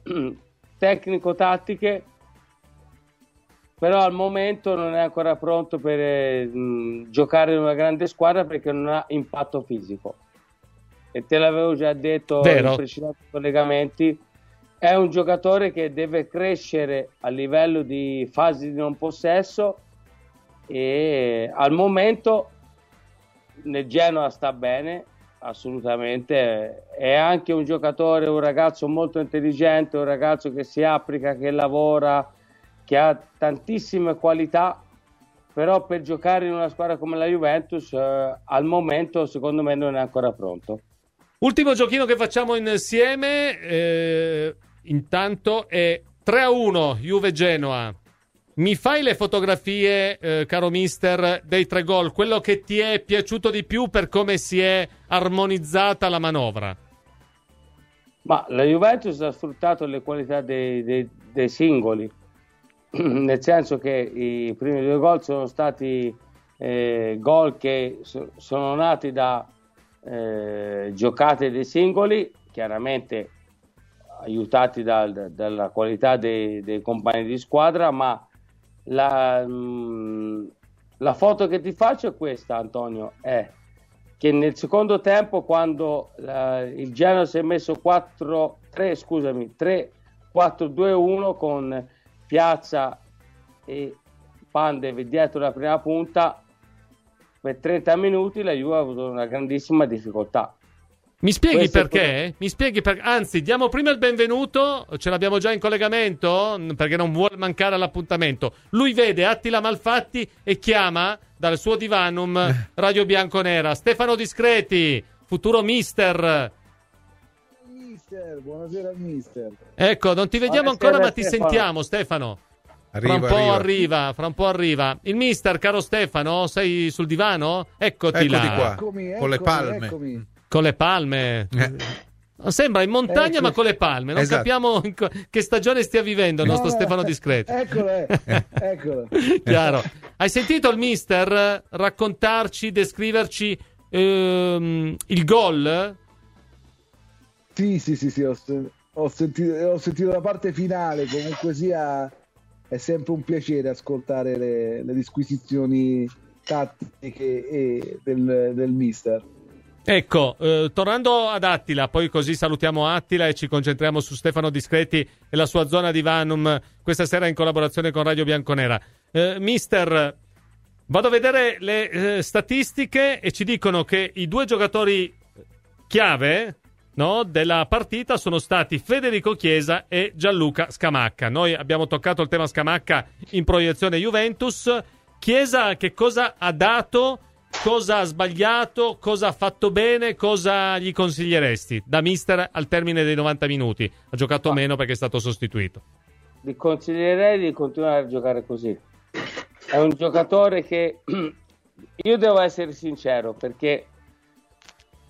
Speaker 11: tecnico-tattiche, però al momento non è ancora pronto per eh, mh, giocare in una grande squadra perché non ha impatto fisico. E te l'avevo già detto
Speaker 2: Vero.
Speaker 11: in precedenti collegamenti. È un giocatore che deve crescere a livello di fasi di non possesso e al momento nel Genoa sta bene, assolutamente. È anche un giocatore, un ragazzo molto intelligente, un ragazzo che si applica, che lavora, che ha tantissime qualità, però per giocare in una squadra come la Juventus eh, al momento secondo me non è ancora pronto.
Speaker 2: Ultimo giochino che facciamo insieme. Eh, intanto è tre a uno Juve-Genoa. Mi fai le fotografie, eh, caro mister, dei tre gol? Quello che ti è piaciuto di più per come si è armonizzata la manovra?
Speaker 11: Ma la Juventus ha sfruttato le qualità dei, dei, dei singoli, nel senso che i primi due gol sono stati eh, gol che so, sono nati da eh, giocate dei singoli, chiaramente aiutati dal, dalla qualità dei, dei compagni di squadra, ma la, mh, la foto che ti faccio è questa, Antonio, è che nel secondo tempo, quando la, il Genoa si è messo quattro tre scusami tre quattro due uno con Piazza e Pandev dietro la prima punta, per trenta minuti la Juve ha avuto una grandissima difficoltà.
Speaker 2: Mi spieghi
Speaker 11: Questo è
Speaker 2: perché? Mi spieghi per... Anzi, diamo prima il benvenuto, ce l'abbiamo già in collegamento, perché non vuole mancare all'appuntamento. Lui vede Attila Malfatti e chiama dal suo divanum Radio Bianconera. Stefano Discreti, futuro mister.
Speaker 12: Mister, buonasera mister.
Speaker 2: Ecco, non ti vediamo
Speaker 11: Buonasera,
Speaker 2: ancora, ma ti
Speaker 11: Stefano.
Speaker 2: sentiamo, Stefano.
Speaker 3: Arriva,
Speaker 2: fra un po'
Speaker 3: arriva.
Speaker 2: arriva, fra un po' arriva. Il mister, caro Stefano, sei sul divano? Eccoti,
Speaker 3: Eccoti
Speaker 2: là.
Speaker 3: qua.
Speaker 12: Eccomi,
Speaker 3: Con le
Speaker 12: eccomi,
Speaker 3: palme.
Speaker 12: eccomi.
Speaker 2: Con le palme.
Speaker 3: Eh.
Speaker 2: Sembra in montagna,
Speaker 12: Ecco.
Speaker 2: ma con le palme. Non
Speaker 3: Esatto.
Speaker 2: capiamo in co- che stagione stia vivendo il
Speaker 12: No,
Speaker 2: nostro
Speaker 12: no,
Speaker 2: Stefano Discreto.
Speaker 12: Eccolo, eh, eccolo.
Speaker 2: Chiaro. Hai sentito il mister raccontarci, descriverci ehm, il gol?
Speaker 12: Sì, sì, sì, sì, ho, sen- ho sentito, ho sentito la parte finale, comunque sia è sempre un piacere ascoltare le, le disquisizioni tattiche e del, del mister.
Speaker 2: Ecco, eh, tornando ad Attila, poi così salutiamo Attila e ci concentriamo su Stefano Discreti e la sua zona di Vanum questa sera in collaborazione con Radio Bianconera. Eh, mister, vado a vedere le eh, statistiche e ci dicono che i due giocatori chiave, no, della partita sono stati Federico Chiesa e Gianluca Scamacca. Noi abbiamo toccato il tema Scamacca in proiezione Juventus. Chiesa che cosa ha dato? Cosa ha sbagliato, cosa ha fatto bene, cosa gli consiglieresti da mister al termine dei novanta minuti? Ha giocato meno perché è stato sostituito.
Speaker 11: Vi consiglierei di continuare a giocare così. È un giocatore che io devo essere sincero, perché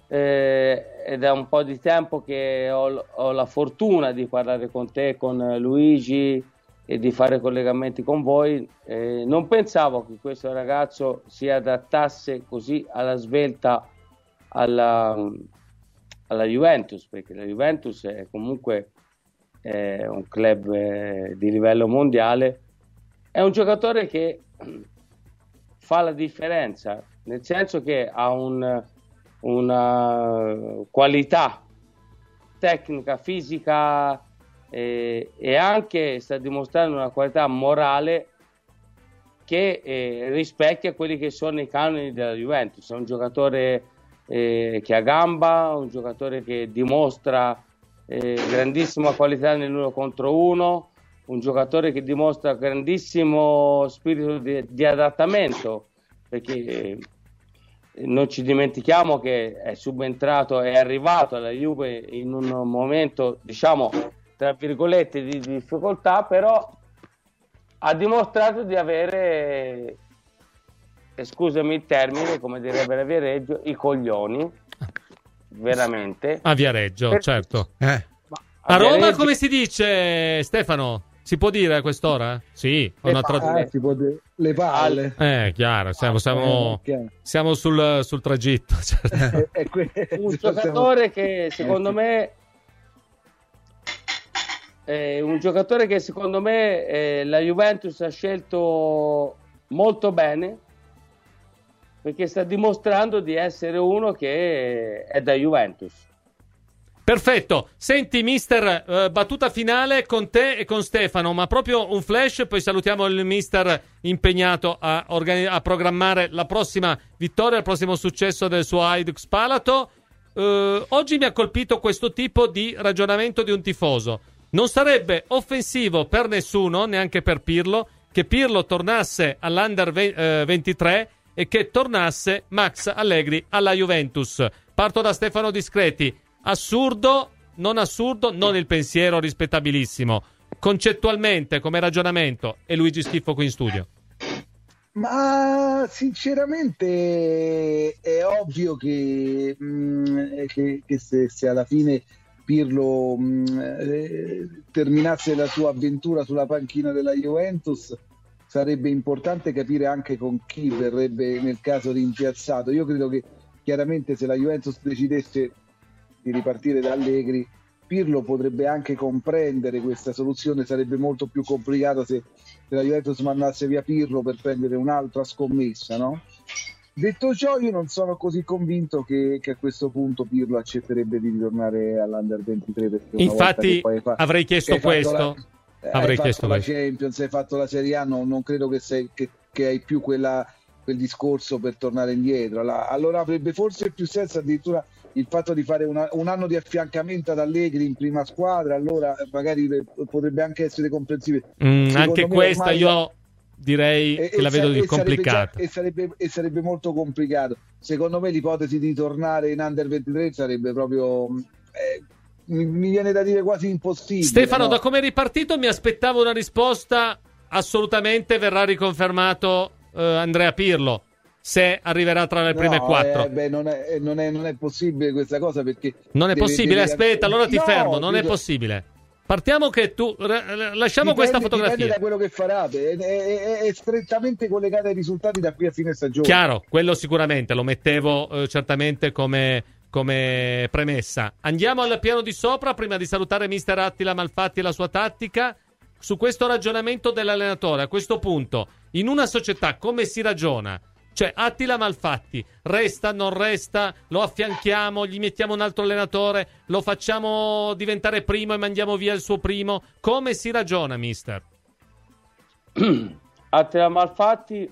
Speaker 11: eh, ed è un po' di tempo che ho, ho la fortuna di parlare con te, con Luigi e di fare collegamenti con voi. Eh, non pensavo che questo ragazzo si adattasse così alla svelta alla, alla Juventus, perché la Juventus è comunque è un club eh, di livello mondiale. È un giocatore che fa la differenza, nel senso che ha un, una qualità tecnica, fisica eh, e anche sta dimostrando una qualità morale che eh, rispecchia quelli che sono i canoni della Juventus. È un giocatore eh, che ha gamba, un giocatore che dimostra eh, grandissima qualità nell'uno contro uno, un giocatore che dimostra grandissimo spirito di, di adattamento, perché eh, non ci dimentichiamo che è subentrato, è arrivato alla Juve in un momento, diciamo, tra virgolette, di, di difficoltà, però ha dimostrato di avere, eh, scusami il termine, come direbbe la Viareggio, i coglioni, veramente.
Speaker 2: A Viareggio, per... certo.
Speaker 3: Eh.
Speaker 2: A, a Roma Viareggio... come si dice, Stefano? Si può dire a quest'ora? Sì,
Speaker 12: le,
Speaker 2: una
Speaker 12: palle, tra... eh, si può dire. Le palle.
Speaker 2: Eh, chiaro, siamo, siamo, eh, siamo sul, sul tragitto.
Speaker 11: Certo. È, è que... Un giocatore che secondo me è un giocatore che secondo me eh, la Juventus ha scelto molto bene, perché sta dimostrando di essere uno che è da Juventus.
Speaker 2: Perfetto, senti mister, eh, battuta finale con te e con Stefano, ma proprio un flash, poi salutiamo il mister impegnato a, organi- a programmare la prossima vittoria, il prossimo successo del suo Hajduk Spalato. Eh, oggi mi ha colpito questo tipo di ragionamento di un tifoso. Non sarebbe offensivo per nessuno, neanche per Pirlo, che Pirlo tornasse all'Under ventitré e che tornasse Max Allegri alla Juventus. Parto da Stefano Discreti. Assurdo, non assurdo, non il pensiero rispettabilissimo. Concettualmente, come ragionamento, e Luigi Schiffo qui in studio.
Speaker 12: Ma sinceramente è ovvio che, mh, che, che se, se alla fine Pirlo mh, eh, terminasse la sua avventura sulla panchina della Juventus, sarebbe importante capire anche con chi verrebbe nel caso rimpiazzato. Io credo che chiaramente se la Juventus decidesse di ripartire da Allegri, Pirlo potrebbe anche comprendere questa soluzione. Sarebbe molto più complicato se, se la Juventus mandasse via Pirlo per prendere un'altra scommessa, no? Detto ciò, io non sono così convinto che, che a questo punto Pirlo accetterebbe di ritornare all'Under ventitré, perché
Speaker 2: infatti fa, avrei chiesto questo
Speaker 12: la,
Speaker 2: avrei
Speaker 12: hai
Speaker 2: chiesto
Speaker 12: fatto
Speaker 2: questo.
Speaker 12: La Champions, hai fatto la Serie A, no, non credo che, sei, che, che hai più quella, quel discorso per tornare indietro. La, allora avrebbe forse più senso addirittura il fatto di fare una, un anno di affiancamento ad Allegri in prima squadra, allora magari potrebbe anche essere comprensibile.
Speaker 2: Mm, anche questa io direi e, che la vedo e complicata.
Speaker 12: Sarebbe già, e, sarebbe, e sarebbe molto complicato. Secondo me l'ipotesi di tornare in Under ventitré sarebbe proprio... Eh, mi, mi viene da dire quasi impossibile.
Speaker 2: Stefano,
Speaker 12: no?
Speaker 2: Da come è ripartito mi aspettavo una risposta assolutamente verrà riconfermato eh, Andrea Pirlo, se arriverà tra le prime
Speaker 12: no,
Speaker 2: quattro.
Speaker 12: Eh, beh, non, è, non, è, non è possibile questa cosa, perché
Speaker 2: non è
Speaker 12: deve,
Speaker 2: possibile,
Speaker 12: deve...
Speaker 2: aspetta, allora ti
Speaker 12: no,
Speaker 2: fermo, non
Speaker 12: dico...
Speaker 2: è possibile. Partiamo che tu lasciamo
Speaker 12: dipende,
Speaker 2: questa fotografia.
Speaker 12: Dipende da quello che farà, è, è, è strettamente collegata ai risultati da qui a fine stagione.
Speaker 2: Chiaro, quello sicuramente lo mettevo eh, certamente come, come premessa. Andiamo al piano di sopra prima di salutare mister Attila Malfatti e la sua tattica. Su questo ragionamento dell'allenatore, a questo punto, in una società come si ragiona? Cioè, Attila Malfatti, resta, non resta, lo affianchiamo, gli mettiamo un altro allenatore, lo facciamo diventare primo e mandiamo via il suo primo. Come si ragiona, mister?
Speaker 11: Attila Malfatti,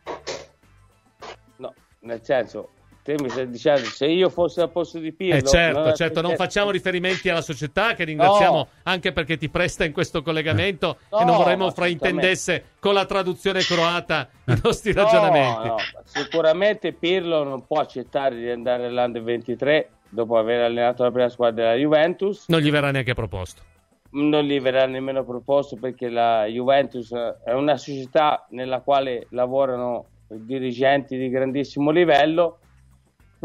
Speaker 11: no, nel senso, te mi stai dicendo, se io fossi al posto di Pirlo...
Speaker 2: Eh certo,
Speaker 11: non
Speaker 2: certo, non facciamo riferimenti alla società, che ringraziamo no. anche perché ti presta in questo collegamento no, e non vorremmo fraintendesse con la traduzione croata i nostri
Speaker 11: no,
Speaker 2: ragionamenti.
Speaker 11: No, sicuramente Pirlo non può accettare di andare all'Under ventitré dopo aver allenato la prima squadra della Juventus.
Speaker 2: Non gli verrà neanche proposto.
Speaker 11: Non gli verrà nemmeno proposto, perché la Juventus è una società nella quale lavorano dirigenti di grandissimo livello, per,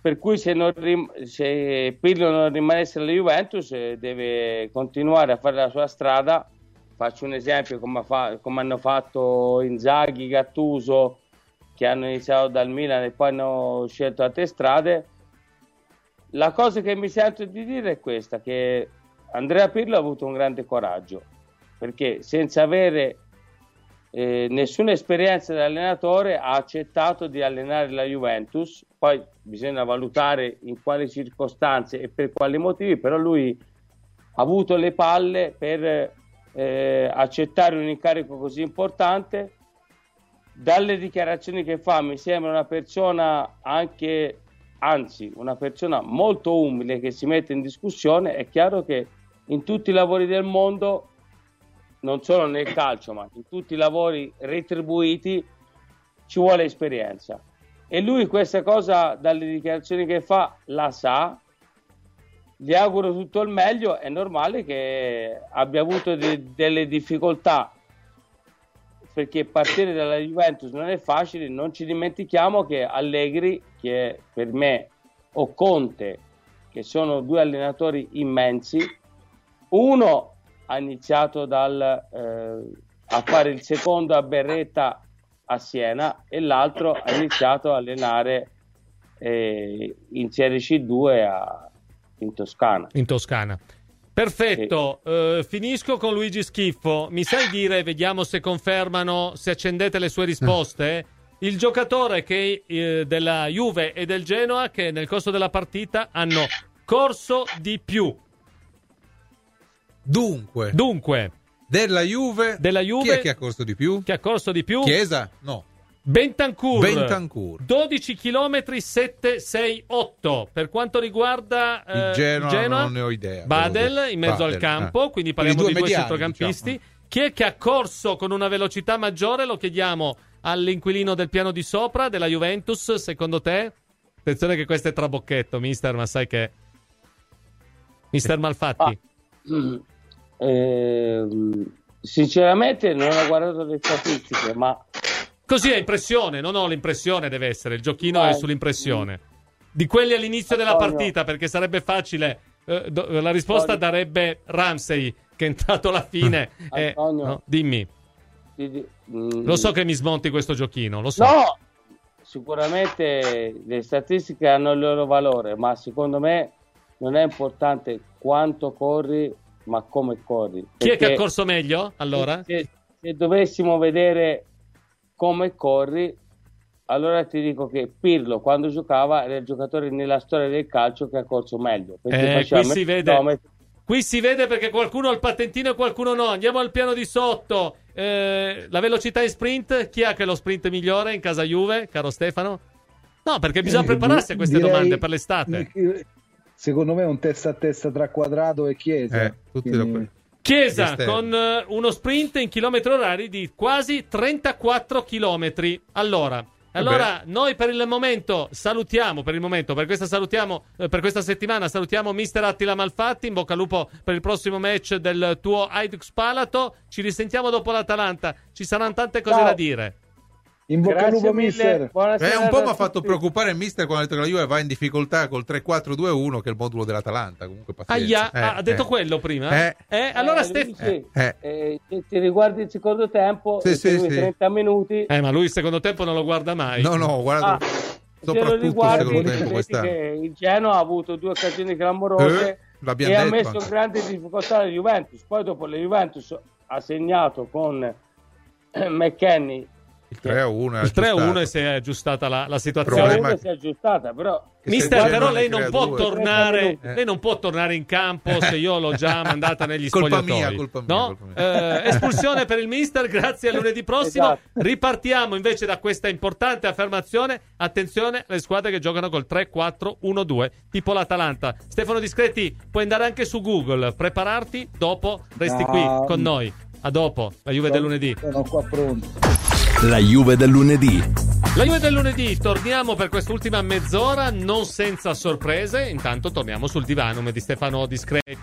Speaker 11: per cui se, non rim- se Pirlo non rimanesse alla Juventus eh, deve continuare a fare la sua strada. Faccio un esempio come, fa- come hanno fatto Inzaghi, Gattuso, che hanno iniziato dal Milan e poi hanno scelto altre strade. La cosa che mi sento di dire è questa, che Andrea Pirlo ha avuto un grande coraggio, perché senza avere eh, nessuna esperienza da allenatore ha accettato di allenare la Juventus. Poi bisogna valutare in quali circostanze e per quali motivi, però lui ha avuto le palle per eh, accettare un incarico così importante. Dalle dichiarazioni che fa mi sembra una persona anche, anzi una persona molto umile, che si mette in discussione. È chiaro che in tutti i lavori del mondo, non solo nel calcio ma in tutti i lavori retribuiti, ci vuole esperienza, e lui questa cosa dalle dichiarazioni che fa la sa. Gli auguro tutto il meglio. È normale che abbia avuto de- delle difficoltà, perché partire dalla Juventus non è facile. Non ci dimentichiamo che Allegri, che per me, o Conte, che sono due allenatori immensi, uno ha iniziato dal, eh, a fare il secondo a Berretta a Siena e l'altro ha iniziato a allenare eh, in Serie C due a, in Toscana.
Speaker 2: In Toscana. Perfetto, sì. uh, finisco con Luigi Schiffo. Mi sai dire, vediamo se confermano, se accendete le sue risposte, il giocatore che eh, della Juve e del Genoa che nel corso della partita hanno corso di più.
Speaker 3: Dunque,
Speaker 2: Dunque
Speaker 3: della Juve,
Speaker 2: della Juve,
Speaker 3: chi è che ha corso di più?
Speaker 2: Che ha corso di più?
Speaker 3: Chiesa? No.
Speaker 2: Bentancur,
Speaker 3: Bentancur.
Speaker 2: dodici chilometri sette sei otto. Per quanto riguarda eh,
Speaker 3: il Genoa,
Speaker 2: Genoa,
Speaker 3: non ne ho idea.
Speaker 2: Badel in mezzo
Speaker 3: Badel,
Speaker 2: al campo,
Speaker 3: eh.
Speaker 2: quindi parliamo
Speaker 3: Quindi
Speaker 2: di due
Speaker 3: mediani,
Speaker 2: centrocampisti.
Speaker 3: diciamo.
Speaker 2: Chi è che ha corso con una velocità maggiore? Lo chiediamo all'inquilino del piano di sopra della Juventus, secondo te? Attenzione che questo è trabocchetto, mister, ma sai che mister Malfatti.
Speaker 11: Ah, mm, eh, sinceramente non ho guardato le statistiche, ma
Speaker 2: così è impressione, non ho l'impressione, deve essere, il giochino
Speaker 11: Beh,
Speaker 2: è sull'impressione. Di quelli all'inizio
Speaker 11: Antonio,
Speaker 2: della partita, perché sarebbe facile, eh, do, la risposta
Speaker 11: Antonio,
Speaker 2: darebbe Ramsey, che è entrato alla fine. e,
Speaker 11: Antonio,
Speaker 2: no, dimmi.
Speaker 11: Di, di, mm,
Speaker 2: Lo so che mi smonti questo giochino, lo so.
Speaker 11: No, sicuramente le statistiche hanno il loro valore, ma secondo me non è importante quanto corri, ma come corri.
Speaker 2: Chi è che ha corso meglio, allora?
Speaker 11: Se, se dovessimo vedere come corri, allora ti dico che Pirlo quando giocava era il giocatore nella storia del calcio che ha corso meglio, perché
Speaker 2: Eh, qui si vede. Qui si vede perché qualcuno ha il patentino e qualcuno no. Andiamo al piano di sotto. Eh, la velocità in sprint, chi ha che lo sprint migliore in casa Juve, caro Stefano? No, perché bisogna
Speaker 12: Eh,
Speaker 2: prepararsi a queste
Speaker 12: direi-
Speaker 2: domande per l'estate.
Speaker 12: Secondo me è un testa a testa tra Quadrato e Chiesa.
Speaker 3: Eh, tutti
Speaker 12: Quindi-
Speaker 3: da-
Speaker 2: Chiesa
Speaker 3: Esterno.
Speaker 2: con eh, uno sprint in chilometri orari di quasi trentaquattro chilometri. Allora, allora noi per il momento salutiamo, per il momento, per questa salutiamo, eh, per questa settimana salutiamo mister Attila Malfatti, in bocca al lupo per il prossimo match del tuo Hajduk Spalato. Ci risentiamo dopo l'Atalanta, ci saranno tante cose
Speaker 11: Ciao.
Speaker 2: da dire.
Speaker 12: In bocca al
Speaker 11: Grazie
Speaker 12: lupo,
Speaker 11: mille,
Speaker 12: mister.
Speaker 11: buonasera
Speaker 3: Eh, un po'
Speaker 11: a
Speaker 3: mi ha fatto
Speaker 11: tutti.
Speaker 3: preoccupare il mister quando ha detto che la Juve va in difficoltà col tre quattro due uno, che è il modulo dell'Atalanta. Comunque pazienza.
Speaker 2: Aia,
Speaker 3: Eh,
Speaker 2: ha detto
Speaker 3: eh.
Speaker 2: quello prima?
Speaker 3: Eh.
Speaker 2: Eh, allora
Speaker 11: Eh,
Speaker 2: Stef-
Speaker 11: Luigi,
Speaker 3: eh,
Speaker 11: eh, se ti riguardi il secondo tempo,
Speaker 3: Sì,
Speaker 11: e
Speaker 3: sì,
Speaker 11: segui
Speaker 3: sì.
Speaker 11: trenta minuti.
Speaker 2: eh, ma lui il secondo tempo non lo guarda mai.
Speaker 3: No, no, guarda,
Speaker 11: Ah, se lo
Speaker 3: soprattutto il
Speaker 11: riguardi,
Speaker 3: secondo tempo
Speaker 11: vedi
Speaker 3: quest'anno.
Speaker 11: che il Genoa ha avuto due occasioni clamorose
Speaker 3: Eh, l'abbiamo
Speaker 11: e ha
Speaker 3: detto
Speaker 11: messo
Speaker 3: anche.
Speaker 11: in grande difficoltà la Juventus. Poi dopo la Juventus ha segnato con eh, McKennie
Speaker 3: Il tre a uno è
Speaker 2: Il tre a uno
Speaker 3: aggiustato.
Speaker 2: e si è aggiustata la, la
Speaker 11: il
Speaker 2: situazione.
Speaker 3: Problema-
Speaker 11: uno si è aggiustata, però
Speaker 3: Che
Speaker 2: Mister,
Speaker 3: se il
Speaker 2: però
Speaker 3: Genoa
Speaker 2: lei
Speaker 3: ne
Speaker 2: non
Speaker 3: crea
Speaker 2: può
Speaker 3: due.
Speaker 2: tornare,
Speaker 3: Eh.
Speaker 2: lei non può tornare in campo se io l'ho già mandata negli
Speaker 3: Colpa
Speaker 2: spogliatoi.
Speaker 3: mia, colpa mia,
Speaker 2: no?
Speaker 3: colpa mia.
Speaker 2: Eh, espulsione per il mister, grazie a lunedì prossimo.
Speaker 11: Esatto.
Speaker 2: Ripartiamo invece da questa importante affermazione. Attenzione alle squadre che giocano col tre quattro uno due, tipo l'Atalanta. Stefano Discreti, puoi andare anche su Google, prepararti, dopo resti
Speaker 12: No.
Speaker 2: qui con noi. A dopo, la Juve del lunedì.
Speaker 12: Sono qua pronto.
Speaker 1: La Juve del lunedì.
Speaker 2: La Juve del lunedì, torniamo per quest'ultima mezz'ora, non senza sorprese. Intanto torniamo sul divano di Stefano Discreti.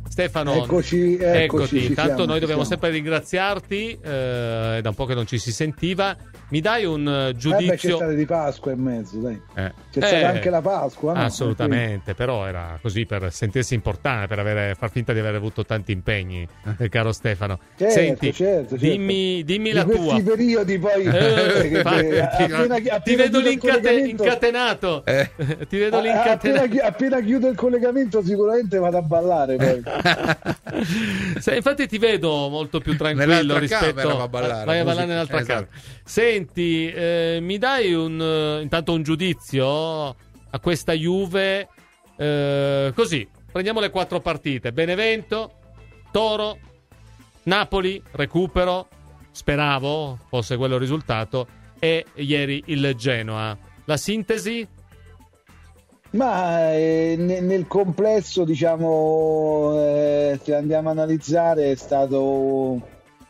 Speaker 2: Stefano,
Speaker 12: eccoci, eccoci,
Speaker 2: eccoti. Tanto noi dobbiamo
Speaker 12: siamo.
Speaker 2: sempre ringraziarti, eh, da un po' che non ci si sentiva. Mi dai un uh, giudizio?
Speaker 12: Eh beh, c'è stata di Pasqua in mezzo, dai.
Speaker 2: Eh.
Speaker 12: C'è
Speaker 2: eh,
Speaker 12: stata anche la Pasqua, no?
Speaker 2: Assolutamente, però era così per sentirsi importante, per avere, far finta di aver avuto tanti impegni, eh, caro Stefano.
Speaker 12: Certo,
Speaker 2: Senti,
Speaker 12: certo, certo.
Speaker 2: dimmi, dimmi la
Speaker 12: di
Speaker 2: tua.
Speaker 12: questi periodi poi
Speaker 2: Eh,
Speaker 12: che,
Speaker 2: fa-
Speaker 12: che, appena,
Speaker 2: ti
Speaker 12: appena
Speaker 2: vedo lì
Speaker 12: chiudo il
Speaker 2: incate-
Speaker 12: collegamento-
Speaker 2: incatenato.
Speaker 3: Eh.
Speaker 2: Ti vedo lì
Speaker 12: a-
Speaker 2: incatenato.
Speaker 12: appena, chi- appena chiudo il collegamento sicuramente vado a ballare poi.
Speaker 2: Se- infatti ti vedo molto più tranquillo
Speaker 3: Nell'altra
Speaker 2: rispetto
Speaker 3: camera va a ballare,
Speaker 2: vai a
Speaker 3: musica.
Speaker 2: ballare nell'altra
Speaker 3: Esatto.
Speaker 2: camera. Senti, eh, mi dai un eh, intanto un giudizio a questa Juve, eh, così prendiamo le quattro partite: Benevento, Toro, Napoli, recupero, speravo fosse quello il risultato, e ieri il Genoa. La sintesi?
Speaker 12: Ma eh, ne- nel complesso, diciamo, eh, se andiamo a analizzare, è stato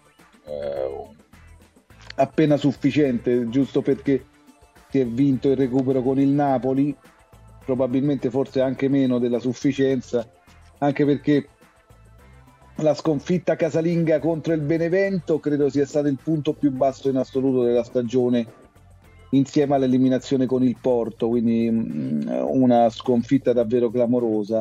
Speaker 12: eh, appena sufficiente, giusto perché si è vinto il recupero con il Napoli, probabilmente forse anche meno della sufficienza, anche perché la sconfitta casalinga contro il Benevento credo sia stato il punto più basso in assoluto della stagione, insieme all'eliminazione con il Porto, quindi mh, una sconfitta davvero clamorosa.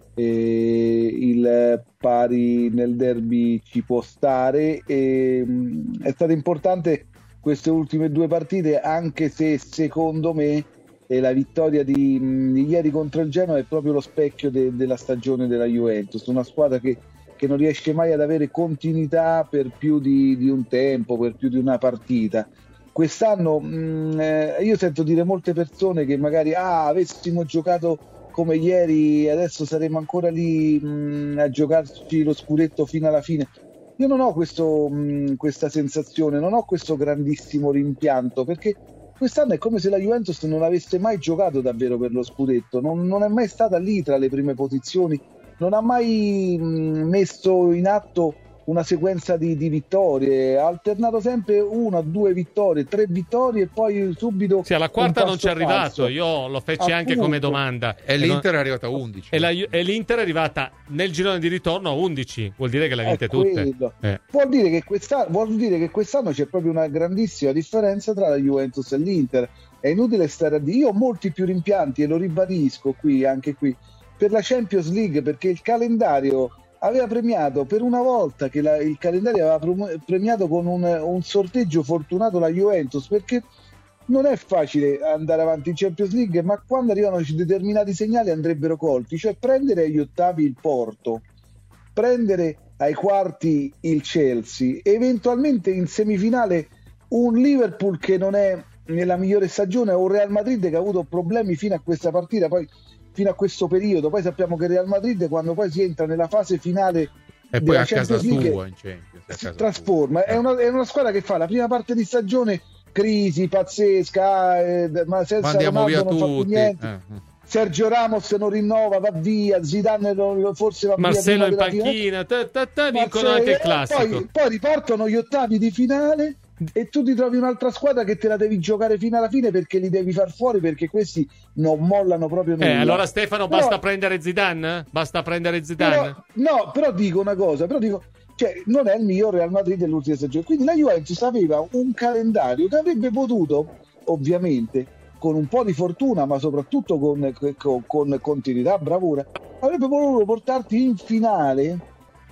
Speaker 12: E il pari nel derby ci può stare, e mh, è stato importante queste ultime due partite, anche se secondo me eh, la vittoria di, mh, di ieri contro il Genoa è proprio lo specchio de- della stagione della Juventus, una squadra che, che non riesce mai ad avere continuità per più di, di un tempo, per più di una partita. Quest'anno mh, eh, io sento dire molte persone che magari ah, avessimo giocato come ieri adesso saremmo ancora lì mh, a giocarci lo scudetto fino alla fine. Io non ho questo, mh, questa sensazione, non ho questo grandissimo rimpianto, perché quest'anno è come se la Juventus non avesse mai giocato davvero per lo scudetto, non, non è mai stata lì tra le prime posizioni, non ha mai mh, messo in atto una sequenza di, di vittorie, ha alternato sempre una, due vittorie, tre vittorie e poi subito
Speaker 2: sì, alla quarta
Speaker 12: un
Speaker 2: non
Speaker 12: passo
Speaker 2: c'è arrivato,
Speaker 12: falso.
Speaker 2: io lo feci
Speaker 12: Appunto.
Speaker 2: anche come domanda.
Speaker 3: E l'Inter è arrivata a undici.
Speaker 2: E, la, e l'Inter è arrivata nel girone di ritorno a undici, vuol dire che le ha vinte
Speaker 12: È
Speaker 2: tutte.
Speaker 12: quello.
Speaker 2: Eh.
Speaker 12: Vuol dire che quest'anno, vuol dire che quest'anno c'è proprio una grandissima differenza tra la Juventus e l'Inter. È inutile stare a dire, io ho molti più rimpianti e lo ribadisco qui, anche qui, per la Champions League, perché il calendario aveva premiato per una volta che la, il calendario aveva prom- premiato con un, un sorteggio fortunato la Juventus, perché non è facile andare avanti in Champions League, ma quando arrivano determinati segnali andrebbero colti, cioè prendere agli ottavi il Porto, prendere ai quarti il Chelsea, eventualmente in semifinale un Liverpool che non è nella migliore stagione, o un Real Madrid che ha avuto problemi fino a questa partita, poi fino a questo periodo. Poi sappiamo che Real Madrid, quando poi si entra nella fase finale
Speaker 3: e poi a
Speaker 12: Champions
Speaker 3: casa
Speaker 12: League,
Speaker 3: sua in Champions,
Speaker 12: si trasforma. È una, è una squadra che fa la prima parte di stagione crisi pazzesca, eh, ma senza
Speaker 3: mandiamo
Speaker 12: Ronaldo
Speaker 3: via
Speaker 12: non fa più
Speaker 3: tutti.
Speaker 12: niente.
Speaker 3: Eh.
Speaker 12: Sergio Ramos non rinnova, va via, Zidane non, forse va
Speaker 2: Marcelo
Speaker 12: via.
Speaker 2: in panchina, ta, ta, ta, vincono anche il classico.
Speaker 12: Poi, poi ripartono gli ottavi di finale e tu ti trovi un'altra squadra che te la devi giocare fino alla fine, perché li devi far fuori, perché questi non mollano proprio nulla.
Speaker 2: Eh, allora Stefano,
Speaker 12: però,
Speaker 2: basta prendere Zidane? Basta prendere Zidane?
Speaker 12: Però, no, però dico una cosa, però dico, cioè, non è il miglior Real Madrid dell'ultima stagione, quindi la Juventus aveva un calendario che avrebbe potuto, ovviamente, con un po' di fortuna, ma soprattutto con, con, con continuità, bravura, avrebbe voluto portarti in finale.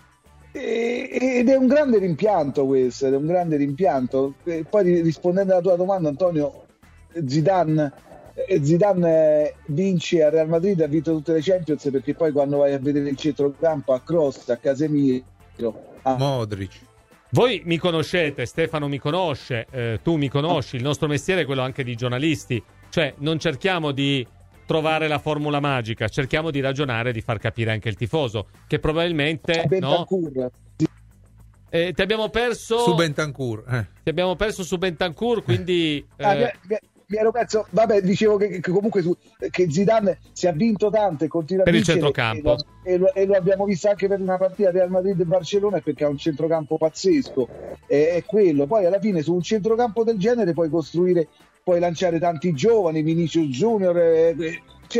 Speaker 12: Ed è un grande rimpianto questo, ed è un grande rimpianto. E poi rispondendo alla tua domanda, Antonio, Zidane, Zidane vince a Real Madrid, ha vinto tutte le Champions, perché poi quando vai a vedere il centrocampo a Kroos, a Casemiro, a
Speaker 3: Modric.
Speaker 2: Voi mi conoscete, Stefano mi conosce, eh, tu mi conosci, il nostro mestiere è quello anche di giornalisti, cioè non cerchiamo di trovare la formula magica, cerchiamo di ragionare, di far capire anche il tifoso, che probabilmente no, eh, ti abbiamo perso
Speaker 3: su Bentancur, eh.
Speaker 2: ti abbiamo perso su Bentancur, quindi eh...
Speaker 12: ah, mi, mi, mi ero perso, vabbè, dicevo che, che comunque su, che Zidane si è vinto tanto e continua
Speaker 2: per
Speaker 12: a
Speaker 2: vincere
Speaker 12: il
Speaker 2: centrocampo
Speaker 12: e lo, e lo abbiamo visto anche per una partita Real Madrid e Barcellona, perché ha un centrocampo pazzesco, è, è quello. Poi alla fine su un centrocampo del genere puoi costruire, puoi lanciare tanti giovani, Vinicius Junior, eh, cioè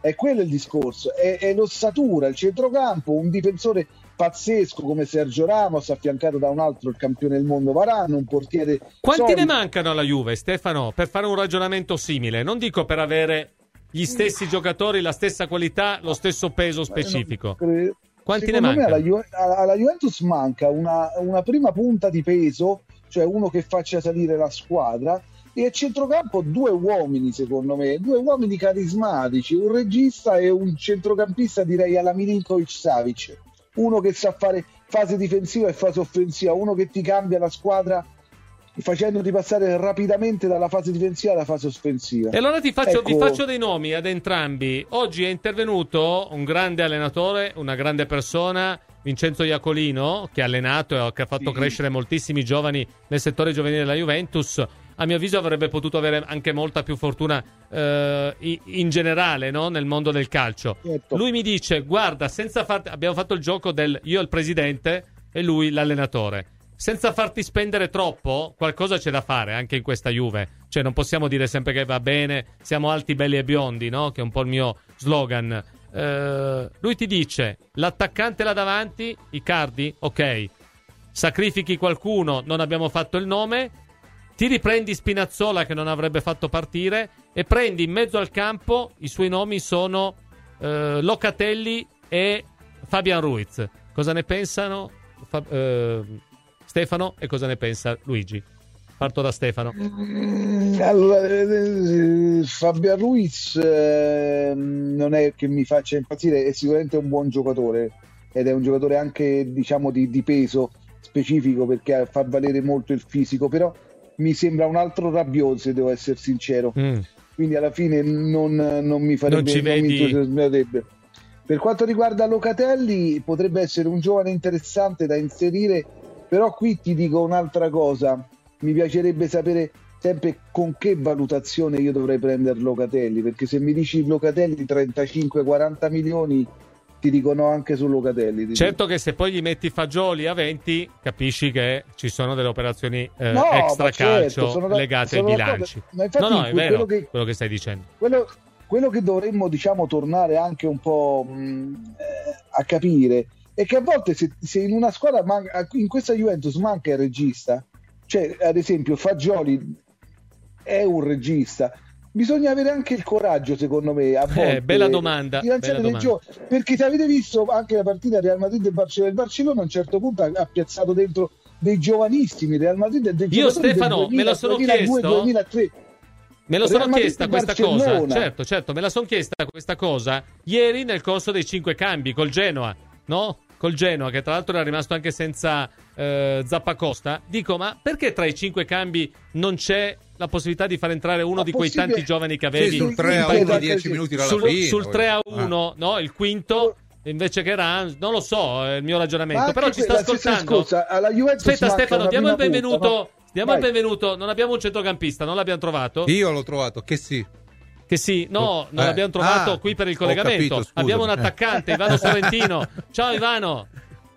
Speaker 12: è quello il discorso, è, è l'ossatura, il centrocampo, un difensore pazzesco come Sergio Ramos affiancato da un altro, il campione del mondo Varane, un portiere
Speaker 2: quanti
Speaker 12: solido.
Speaker 2: Ne mancano alla Juve, Stefano, per fare un ragionamento simile? Non dico per avere gli stessi giocatori, la stessa qualità, lo stesso peso specifico. Quanti
Speaker 12: Secondo
Speaker 2: ne mancano?
Speaker 12: Me alla, Ju- alla Juventus manca una, una prima punta di peso, cioè uno che faccia salire la squadra, e a centrocampo due uomini, secondo me, due uomini carismatici, un regista e un centrocampista, direi alla Milinkovic-Savic, uno che sa fare fase difensiva e fase offensiva, uno che ti cambia la squadra facendoti passare rapidamente dalla fase difensiva alla fase offensiva.
Speaker 2: E allora ti faccio,
Speaker 12: ecco...
Speaker 2: vi faccio dei nomi ad entrambi. Oggi è intervenuto un grande allenatore, una grande persona, Vincenzo Iacolino, che ha allenato e che ha fatto sì. crescere moltissimi giovani nel settore giovanile della Juventus. A mio avviso avrebbe potuto avere anche molta più fortuna eh, in generale, no? Nel mondo del calcio. Certo. Lui mi dice, guarda, senza farti... abbiamo fatto il gioco del io il presidente e lui l'allenatore. Senza farti spendere troppo, qualcosa c'è da fare anche in questa Juve. Cioè non possiamo dire sempre che va bene, siamo alti, belli e biondi, no? Che è un po' il mio slogan. Uh, lui ti dice, l'attaccante là davanti, Icardi, ok. Sacrifichi qualcuno, non abbiamo fatto il nome. Ti riprendi Spinazzola che non avrebbe fatto partire e prendi in mezzo al campo, i suoi nomi sono uh, Locatelli e Fabian Ruiz. Cosa ne pensano? Fa- uh, Stefano, e cosa ne pensa Luigi? Parto da Stefano.
Speaker 12: Allora, eh, Fabian Ruiz eh, non è che mi faccia impazzire, è sicuramente un buon giocatore ed è un giocatore anche, diciamo, di, di peso specifico, perché fa valere molto il fisico, però mi sembra un altro Rabiot, se devo essere sincero. Mm. Quindi alla fine non, non mi farebbe,
Speaker 2: non ci vedi...
Speaker 12: non mi per quanto riguarda Locatelli, potrebbe essere un giovane interessante da inserire. Però qui ti dico un'altra cosa, mi piacerebbe sapere sempre con che valutazione io dovrei prendere Locatelli, perché se mi dici Locatelli trentacinque quaranta milioni ti dicono anche su Locatelli.
Speaker 2: Certo dico. Che se poi gli metti Fagioli a venti capisci che ci sono delle operazioni eh,
Speaker 12: no,
Speaker 2: extra calcio
Speaker 12: certo,
Speaker 2: legate ai bilanci.
Speaker 12: Ma infatti,
Speaker 2: no, no, è vero quello che,
Speaker 12: quello
Speaker 2: che stai dicendo.
Speaker 12: Quello, quello che dovremmo, diciamo, tornare anche un po' mh, eh, a capire è che a volte se, se in una squadra manca, in questa Juventus manca il regista, cioè ad esempio Fagioli è un regista, bisogna avere anche il coraggio, secondo me, a volte,
Speaker 2: eh, bella domanda,
Speaker 12: di lanciare dei giochi, perché se avete visto anche la partita Real Madrid e Barcellona, il Barcellona a un certo punto ha, ha piazzato dentro dei giovanissimi, Real Madrid e dei
Speaker 2: io Stefano duemila, me lo sono duemiladue, chiesto duemilatré. Me lo sono chiesta questa Barcellona. cosa, certo, certo, me la sono chiesta questa cosa ieri nel corso dei cinque cambi col Genoa, no? Col Genoa, che tra l'altro era rimasto anche senza eh, Zappacosta. Dico, ma perché tra i cinque cambi non c'è la possibilità di far entrare uno ma di quei tanti giovani che avevi?
Speaker 3: Sì, sul tre a uno, dieci minuti dalla
Speaker 2: sul,
Speaker 3: fine.
Speaker 2: Sul tre a uno, ah. no? Il quinto, invece che Rans, non lo so, è il mio ragionamento. Però ci sta ascoltando.
Speaker 12: Scorsa, alla
Speaker 2: Aspetta Stefano, diamo il benvenuto.
Speaker 12: Punta, no?
Speaker 2: Diamo il benvenuto. Non abbiamo un centrocampista, non l'abbiamo trovato?
Speaker 3: Io l'ho trovato, che sì.
Speaker 2: Che sì, no, non eh. l'abbiamo trovato ah, qui per il collegamento. Capito, abbiamo un attaccante, Ivano Sorrentino. Ciao Ivano.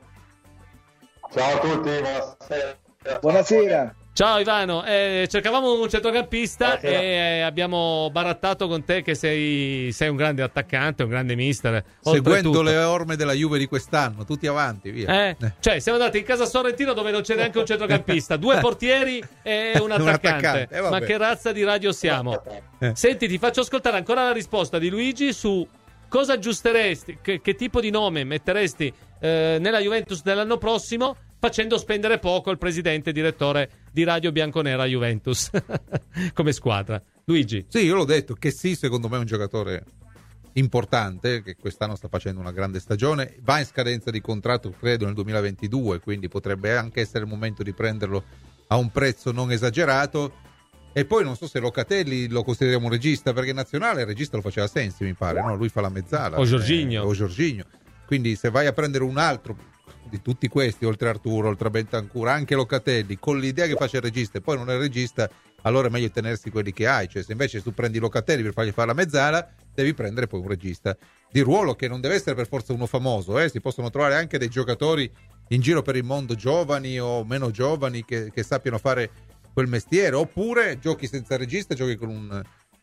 Speaker 13: Ciao a tutti, buonasera.
Speaker 12: Buonasera.
Speaker 2: Ciao Ivano, eh, cercavamo un centrocampista buonasera. E abbiamo barattato con te che sei, sei un grande attaccante, un grande mister.
Speaker 3: Seguendo le orme della Juve di quest'anno, tutti avanti, via.
Speaker 2: Eh? Eh. Cioè, siamo andati in casa Sorrentino dove non c'è neanche un centrocampista, due portieri e un attaccante. un attaccante. Eh, Ma che razza di radio siamo? Eh. Senti, ti faccio ascoltare ancora la risposta di Luigi su cosa aggiusteresti, che, che tipo di nome metteresti eh, nella Juventus dell'anno prossimo, facendo spendere poco il presidente e direttore di Radio Bianconera Juventus come squadra. Luigi.
Speaker 3: Sì, io l'ho detto, che sì, secondo me è un giocatore importante, che quest'anno sta facendo una grande stagione, va in scadenza di contratto credo nel duemilaventidue, quindi potrebbe anche essere il momento di prenderlo a un prezzo non esagerato. E poi non so se Locatelli lo consideriamo un regista, perché in nazionale il regista lo faceva Sensi, mi pare, no? Lui fa la mezzala.
Speaker 2: O Jorginho.
Speaker 3: Eh, o Jorginho. Quindi se vai a prendere un altro di tutti questi, oltre Arturo, oltre Bentancur, anche Locatelli, con l'idea che faccia il regista e poi non è il regista, allora è meglio tenersi quelli che hai. Cioè se invece tu prendi Locatelli per fargli fare la mezzala, devi prendere poi un regista di ruolo, che non deve essere per forza uno famoso, eh? Si possono trovare anche dei giocatori in giro per il mondo, giovani o meno giovani, che, che sappiano fare quel mestiere, oppure giochi senza regista, giochi con un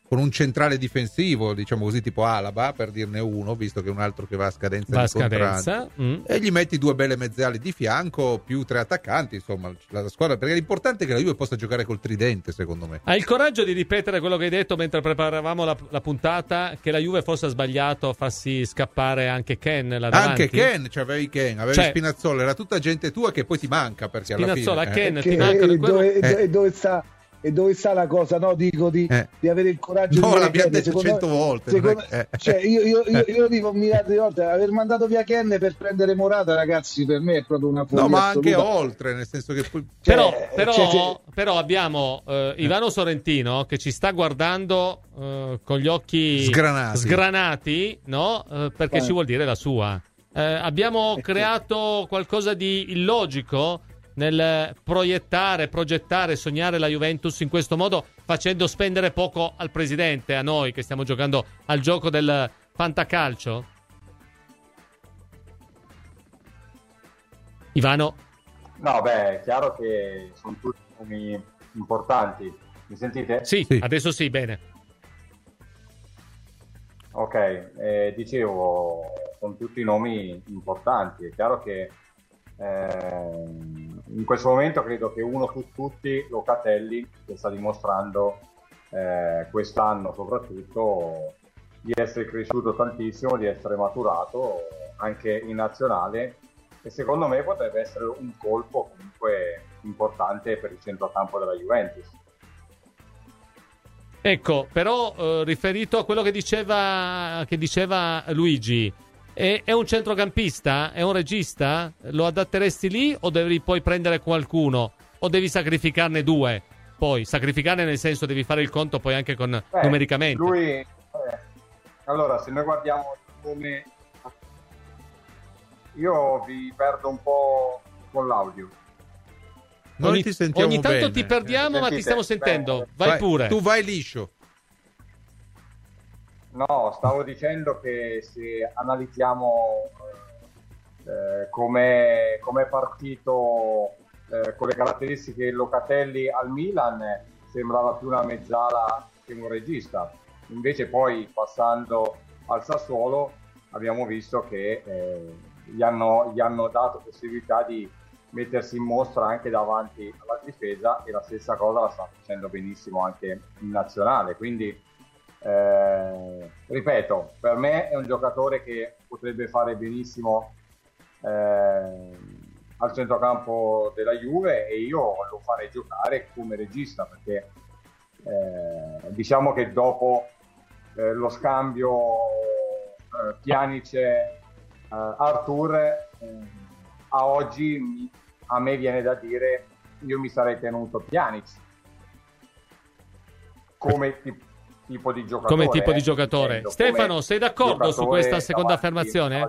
Speaker 3: con un centrale difensivo, diciamo così, tipo Alaba, per dirne uno, visto che è un altro che va a scadenza
Speaker 2: va
Speaker 3: di
Speaker 2: a scadenza. Mm.
Speaker 3: E gli metti due belle mezzali di fianco, più tre attaccanti, insomma, la squadra, perché l'importante è che la Juve possa giocare col tridente, secondo me.
Speaker 2: Hai il coraggio di ripetere quello che hai detto mentre preparavamo la, la puntata, che la Juve forse ha sbagliato a farsi scappare anche Ken là davanti?
Speaker 3: Anche Ken, cioè avevi Ken, avevi cioè, Spinazzola, era tutta gente tua che poi ti manca, perché
Speaker 2: Spinazzola,
Speaker 3: alla fine...
Speaker 2: Ken,
Speaker 3: eh.
Speaker 2: ti mancano
Speaker 12: e dove,
Speaker 3: eh.
Speaker 12: e dove sta... E dove sta la cosa, no? Dico di, eh. di avere il coraggio
Speaker 3: no,
Speaker 12: di
Speaker 3: l'abbiamo
Speaker 12: Ken,
Speaker 3: detto cento volte.
Speaker 12: Secondo,
Speaker 3: eh.
Speaker 12: cioè, io, io, io, io dico miliardi di volte, aver mandato via Ken per prendere Morata, ragazzi, per me è proprio una follia.
Speaker 3: No, ma
Speaker 12: assoluta.
Speaker 3: anche oltre, nel senso che poi...
Speaker 2: Però,
Speaker 12: cioè,
Speaker 2: però,
Speaker 12: cioè, cioè...
Speaker 2: però abbiamo eh, Ivano Sorrentino che ci sta guardando eh, con gli occhi
Speaker 3: sgranati,
Speaker 2: sgranati no? Eh, perché eh. ci vuol dire la sua. Eh, abbiamo creato qualcosa di illogico nel proiettare, progettare, sognare la Juventus in questo modo, facendo spendere poco al presidente, a noi che stiamo giocando al gioco del fantacalcio? Ivano?
Speaker 13: No, beh, è chiaro che sono tutti nomi importanti. Mi sentite?
Speaker 2: Sì, sì. Adesso sì, bene.
Speaker 13: Ok, eh, dicevo, sono tutti nomi importanti. È chiaro che Eh, in questo momento credo che uno su tutti, Locatelli, che sta dimostrando eh, quest'anno soprattutto di essere cresciuto tantissimo, di essere maturato anche in nazionale, e secondo me potrebbe essere un colpo comunque importante per il centrocampo della Juventus.
Speaker 2: Ecco, però eh, riferito a quello che diceva, che diceva Luigi, È, è un centrocampista? È un regista? Lo adatteresti lì o devi poi prendere qualcuno? O devi sacrificarne due? Poi, sacrificarne nel senso devi fare il conto poi anche con
Speaker 13: Beh,
Speaker 2: numericamente.
Speaker 13: Lui, eh, allora, se noi guardiamo come... Io vi perdo un po' con l'audio.
Speaker 3: Noi
Speaker 2: ogni,
Speaker 3: ti sentiamo
Speaker 2: ogni tanto
Speaker 3: bene.
Speaker 2: ti perdiamo, ma ti stiamo sentendo. Vai, vai pure.
Speaker 3: Tu vai liscio.
Speaker 13: No, stavo dicendo che se analizziamo eh, come è partito eh, con le caratteristiche Locatelli al Milan, sembrava più una mezzala che un regista. Invece poi passando al Sassuolo abbiamo visto che eh, gli, hanno, gli hanno dato possibilità di mettersi in mostra anche davanti alla difesa, e la stessa cosa la sta facendo benissimo anche in nazionale. Quindi Eh, ripeto, per me è un giocatore che potrebbe fare benissimo eh, al centrocampo della Juve, e io lo farei giocare come regista, perché eh, diciamo che dopo eh, lo scambio eh, Pjanic-Arthur eh, a oggi mi, a me viene da dire, io mi sarei tenuto Pjanic come tipo tipo di giocatore.
Speaker 2: Come tipo di giocatore.
Speaker 13: Eh,
Speaker 2: Stefano, sei d'accordo su questa seconda affermazione?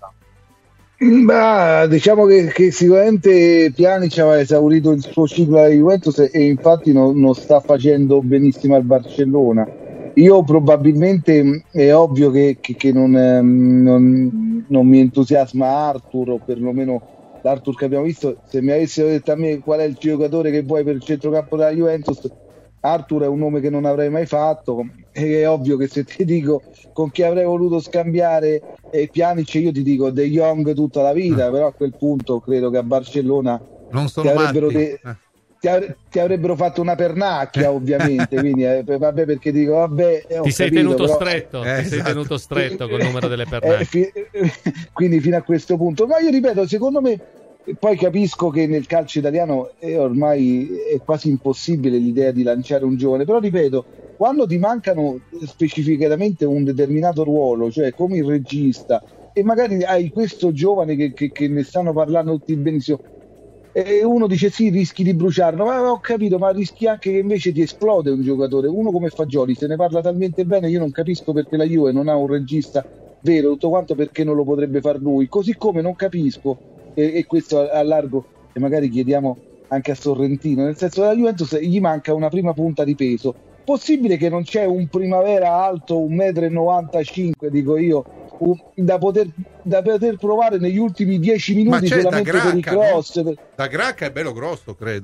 Speaker 12: Beh, diciamo che, che sicuramente Pjanic aveva esaurito il suo ciclo alla Juventus e infatti non, non sta facendo benissimo al Barcellona. Io probabilmente è ovvio che, che, che non, non, non mi entusiasma Arthur, o perlomeno l'Arthur che abbiamo visto. Se mi avessero detto a me qual è il giocatore che vuoi per il centrocampo della Juventus, Arthur è un nome che non avrei mai fatto. È ovvio che se ti dico con chi avrei voluto scambiare eh, Pjanic, io ti dico De Jong tutta la vita, però a quel punto credo che a Barcellona
Speaker 3: non sono
Speaker 12: ti, avrebbero de-
Speaker 3: eh.
Speaker 12: ti, avre- ti avrebbero fatto una pernacchia, ovviamente. Quindi eh, vabbè, perché dico vabbè, eh,
Speaker 2: ti sei
Speaker 12: capito,
Speaker 2: tenuto
Speaker 12: però...
Speaker 2: stretto eh, ti esatto. sei tenuto stretto col numero delle
Speaker 12: eh,
Speaker 2: pernacchie.
Speaker 12: fi- quindi fino a questo punto, ma io ripeto, secondo me, poi capisco che nel calcio italiano è ormai è quasi impossibile l'idea di lanciare un giovane, però ripeto, quando ti mancano specificatamente un determinato ruolo, cioè come il regista, e magari hai questo giovane che, che, che ne stanno parlando tutti benissimo, e uno dice sì, rischi di bruciarlo, ma ho capito, ma rischi anche che invece ti esplode un giocatore. Uno come Fagioli se ne parla talmente bene, io non capisco perché la Juve non ha un regista vero, tutto quanto, perché non lo potrebbe far lui, così come non capisco, e, e questo a largo, e magari chiediamo anche a Sorrentino, nel senso che la Juventus gli manca una prima punta di peso. Possibile che non c'è un Primavera alto un metro e novantacinque, dico io, un, da, poter, da poter provare negli ultimi dieci minuti solamente per i cross?
Speaker 3: No? Da Gracca è bello grosso, credo.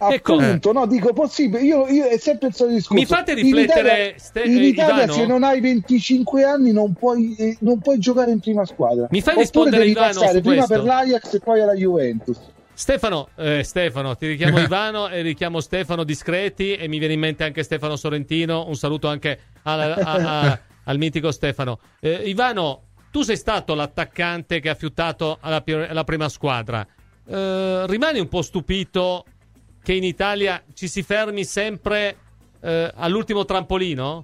Speaker 12: Appunto,
Speaker 2: ecco.
Speaker 12: no, dico possibile. Io, io è sempre il solito discorso.
Speaker 2: Mi fate riflettere,
Speaker 12: in Italia,
Speaker 2: Ste-
Speaker 12: in Italia
Speaker 2: Ivano?
Speaker 12: se non hai venticinque anni non puoi, eh, non puoi giocare in prima squadra.
Speaker 2: Mi fai
Speaker 12: Oppure
Speaker 2: rispondere,
Speaker 12: devi
Speaker 2: Ivano,
Speaker 12: passare
Speaker 2: su
Speaker 12: prima
Speaker 2: questo?
Speaker 12: per l'Ajax e poi alla Juventus.
Speaker 2: Stefano, eh, Stefano, ti richiamo Ivano e richiamo Stefano discreti, e mi viene in mente anche Stefano Sorrentino. Un saluto anche al, a, a, al mitico Stefano. Eh, Ivano, tu sei stato l'attaccante che ha fiutato alla, alla prima squadra. Eh, rimani un po' stupito che in Italia ci si fermi sempre eh, all'ultimo trampolino?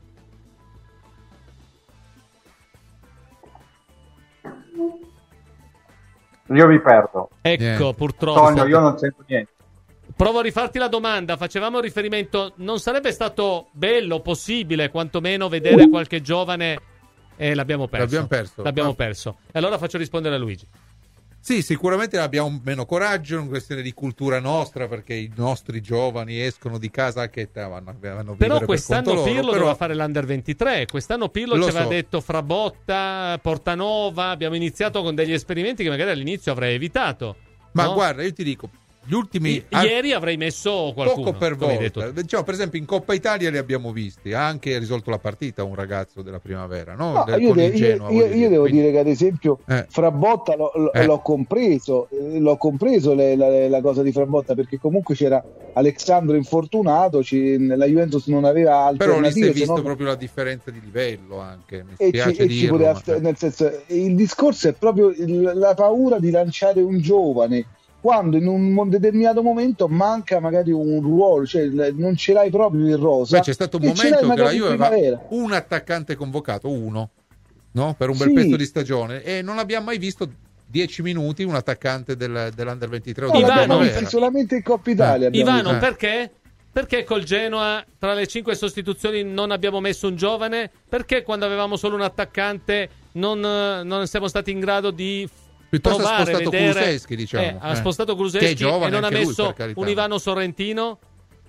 Speaker 13: Io vi perdo.
Speaker 2: Ecco,
Speaker 3: Niente.
Speaker 2: purtroppo.
Speaker 13: Tonio, io non sento niente.
Speaker 2: Provo a rifarti la domanda. Facevamo riferimento, non sarebbe stato bello, possibile, quantomeno vedere qualche giovane... Eh, l'abbiamo perso.
Speaker 3: L'abbiamo perso.
Speaker 2: L'abbiamo
Speaker 3: Ah.
Speaker 2: perso. E allora faccio rispondere a Luigi.
Speaker 3: Sì, sicuramente abbiamo meno coraggio, è una questione di cultura nostra, perché i nostri giovani escono di casa a che età vanno, vanno a
Speaker 2: Però
Speaker 3: vivere
Speaker 2: quest'anno
Speaker 3: per conto loro,
Speaker 2: Pirlo
Speaker 3: però...
Speaker 2: doveva fare l'Under ventitré. Quest'anno Pirlo
Speaker 3: Lo
Speaker 2: ci aveva
Speaker 3: so.
Speaker 2: detto Frabotta, Portanova. Abbiamo iniziato con degli esperimenti che magari all'inizio avrei evitato.
Speaker 3: Ma
Speaker 2: no?
Speaker 3: guarda, io ti dico, gli ultimi...
Speaker 2: I- ieri avrei messo qualcuno.
Speaker 3: Poco per
Speaker 2: come hai detto
Speaker 3: volta.
Speaker 2: tu.
Speaker 3: Diciamo, per esempio, in Coppa Italia li abbiamo visti. Ha anche risolto la partita un ragazzo della primavera, no?
Speaker 12: No,
Speaker 3: Del-
Speaker 12: io,
Speaker 3: con
Speaker 12: de-
Speaker 3: il
Speaker 12: io-
Speaker 3: Genoa,
Speaker 12: io-
Speaker 3: voglio
Speaker 12: io devo
Speaker 3: Quindi-
Speaker 12: dire che ad esempio
Speaker 3: Eh.
Speaker 12: Frabotta l'ho, l'ho-
Speaker 3: Eh.
Speaker 12: l'ho compreso, eh, l'ho compreso le- la, la cosa di Frabotta, perché comunque c'era Alexandro infortunato, ci- la Juventus non aveva
Speaker 3: Però lì si è
Speaker 12: alternative. se
Speaker 3: visto
Speaker 12: no-
Speaker 3: proprio la differenza di livello anche, mi
Speaker 12: e
Speaker 3: spiace
Speaker 12: ci, e ci
Speaker 3: dirlo.
Speaker 12: poteva
Speaker 3: ma-
Speaker 12: sta- nel senso, il discorso è proprio il- la paura di lanciare un giovane quando in un mon- determinato momento manca magari un ruolo, cioè il- non ce l'hai proprio il rosa.
Speaker 3: Beh, c'è stato un
Speaker 12: e ce l'hai
Speaker 3: momento che la
Speaker 12: magari in
Speaker 3: Juve aveva
Speaker 12: primavera.
Speaker 3: un attaccante convocato, uno, no? Per un bel
Speaker 12: Sì.
Speaker 3: pezzo di stagione, e non abbiamo mai visto dieci minuti un attaccante del, dell'Under ventitré o
Speaker 12: No,
Speaker 3: della
Speaker 12: l'abbiamo
Speaker 3: primavera.
Speaker 12: visto solamente in Coppa Italia.
Speaker 3: Eh.
Speaker 12: abbiamo
Speaker 2: Ivano,
Speaker 12: visto.
Speaker 2: perché? Perché col Genoa tra le cinque sostituzioni non abbiamo messo un giovane? Perché quando avevamo solo un attaccante non, eh, non siamo stati in grado di
Speaker 3: Piuttosto ha
Speaker 2: provare,
Speaker 3: spostato
Speaker 2: vedere...
Speaker 3: Kulusevski, diciamo.
Speaker 2: Eh, ha
Speaker 3: Eh.
Speaker 2: spostato
Speaker 3: Che è
Speaker 2: Kulusevski
Speaker 3: giovane
Speaker 2: e non ha
Speaker 3: anche lui,
Speaker 2: messo
Speaker 3: per carità.
Speaker 2: un Ivano Sorrentino?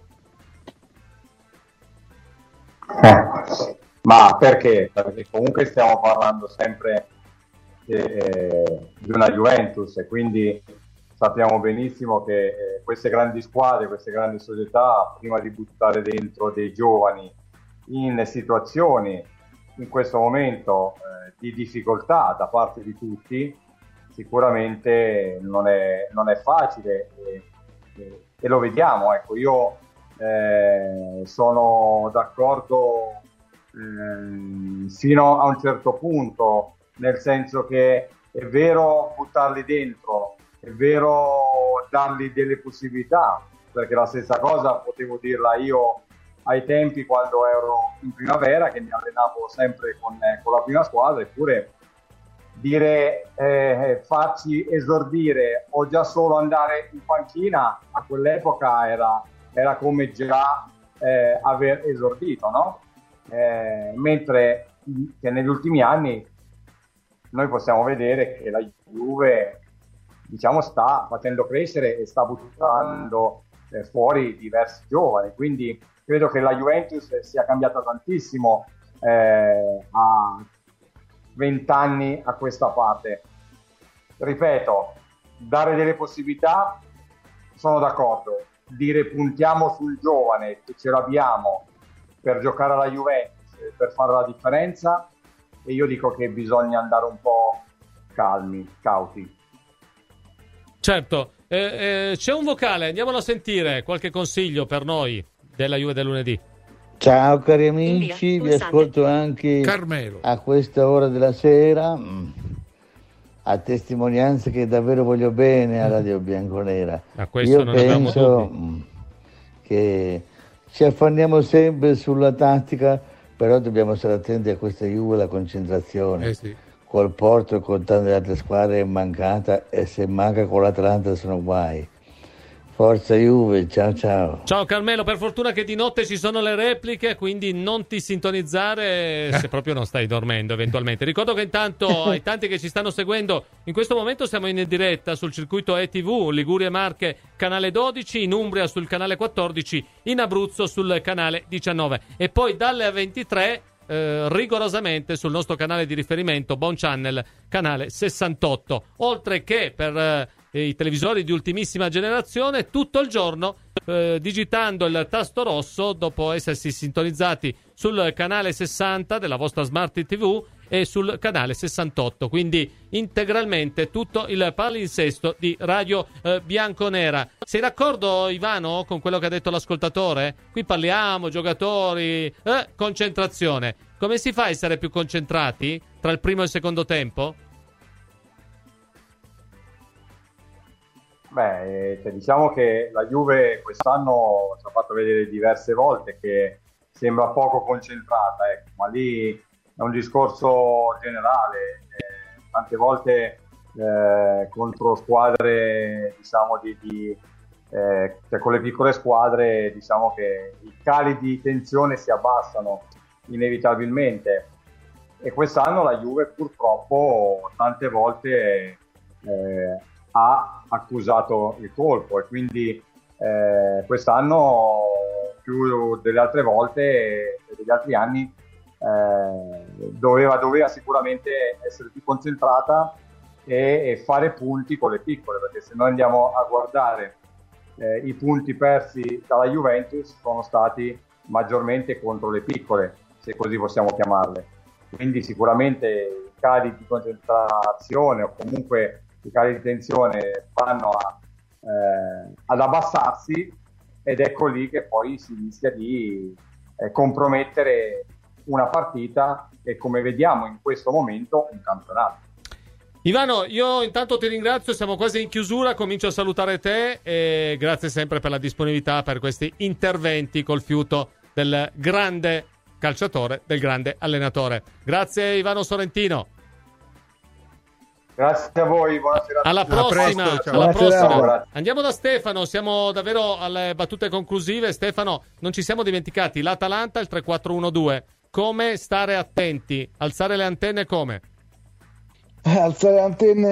Speaker 13: Eh, ma perché? Perché comunque stiamo parlando sempre eh, di una Juventus, e quindi sappiamo benissimo che eh, queste grandi squadre, queste grandi società, prima di buttare dentro dei giovani in situazioni in questo momento eh, di difficoltà da parte di tutti, sicuramente non è, non è facile, e, e, e lo vediamo. Ecco, io eh, sono d'accordo eh, fino a un certo punto, nel senso che è vero buttarli dentro, è vero dargli delle possibilità, perché la stessa cosa potevo dirla io ai tempi quando ero in primavera, che mi allenavo sempre con, eh, con la prima squadra, eppure dire eh, farci esordire o già solo andare in panchina a quell'epoca era, era come già eh, aver esordito, no? Eh, mentre che negli ultimi anni noi possiamo vedere che la Juve, diciamo, sta facendo crescere e sta buttando eh, fuori diversi giovani, quindi credo che la Juventus sia cambiata tantissimo eh, a vent'anni a questa parte. Ripeto, dare delle possibilità, sono d'accordo. Dire puntiamo sul giovane, che ce l'abbiamo per giocare alla Juventus, per fare la differenza, e io dico che bisogna andare un po' calmi, cauti.
Speaker 2: Certo, eh, eh, c'è un vocale, andiamolo a sentire, qualche consiglio per noi della Juve del lunedì.
Speaker 14: Ciao cari amici, vi ascolto anche
Speaker 3: Carmelo.
Speaker 14: a questa ora della sera, a testimonianza che davvero voglio bene a Radio Bianconera.
Speaker 2: A questo
Speaker 14: Io
Speaker 2: non abbiamo
Speaker 14: penso
Speaker 2: dubbi.
Speaker 14: mh, che ci affanniamo sempre sulla tattica, però dobbiamo stare attenti a questa Juve, la concentrazione.
Speaker 3: Eh sì.
Speaker 14: Col Porto e con tante altre squadre è mancata, e se manca con l'Atalanta sono guai. Forza Juve, ciao ciao.
Speaker 2: Ciao Carmelo, per fortuna che di notte ci sono le repliche, quindi non ti sintonizzare se proprio non stai dormendo eventualmente. Ricordo che intanto ai tanti che ci stanno seguendo, in questo momento siamo in diretta sul circuito E T V, Liguria Marche canale dodici, in Umbria sul canale quattordici, in Abruzzo sul canale diciannove, e poi dalle ventitré eh, rigorosamente sul nostro canale di riferimento Bon Channel canale sessantotto, oltre che per eh, eh, i televisori di ultimissima generazione tutto il giorno, eh, digitando il tasto rosso dopo essersi sintonizzati sul canale sessanta della vostra Smart tivù e sul canale sessantotto, quindi integralmente tutto il palinsesto di Radio eh, Bianconera. Sei d'accordo, Ivano, con quello che ha detto l'ascoltatore? Qui parliamo giocatori, eh, concentrazione. Come si fa a essere più concentrati tra il primo e il secondo tempo?
Speaker 13: Beh, cioè, diciamo che la Juve quest'anno ci ha fatto vedere diverse volte che sembra poco concentrata, ecco, ma lì è un discorso generale. Eh, tante volte eh, contro squadre, diciamo, di, di eh, cioè con le piccole squadre, diciamo che i cali di tensione si abbassano inevitabilmente, e quest'anno la Juve purtroppo tante volte eh, ha accusato il colpo, e quindi eh, quest'anno più delle altre volte e degli altri anni eh, doveva, doveva sicuramente essere più concentrata e, e fare punti con le piccole, perché se noi andiamo a guardare eh, i punti persi dalla Juventus sono stati maggiormente contro le piccole, se così possiamo chiamarle. Quindi sicuramente i cali di concentrazione o comunque i cali di tensione vanno a, eh, ad abbassarsi, ed ecco lì che poi si rischia di eh, compromettere una partita e, come vediamo in questo momento, un campionato.
Speaker 2: Ivano, io intanto ti ringrazio, siamo quasi in chiusura, comincio a salutare te e grazie sempre per la disponibilità per questi interventi col fiuto del grande calciatore, del grande allenatore. Grazie Ivano Sorrentino.
Speaker 13: Grazie a voi, buonasera.
Speaker 2: Alla prossima,
Speaker 13: presto,
Speaker 2: alla prossima.
Speaker 13: Ciao.
Speaker 2: Andiamo da Stefano, siamo davvero alle battute conclusive. Stefano, non ci siamo dimenticati, l'Atalanta, il tre quattro uno due. Come stare attenti? Alzare le antenne come?
Speaker 12: Alzare le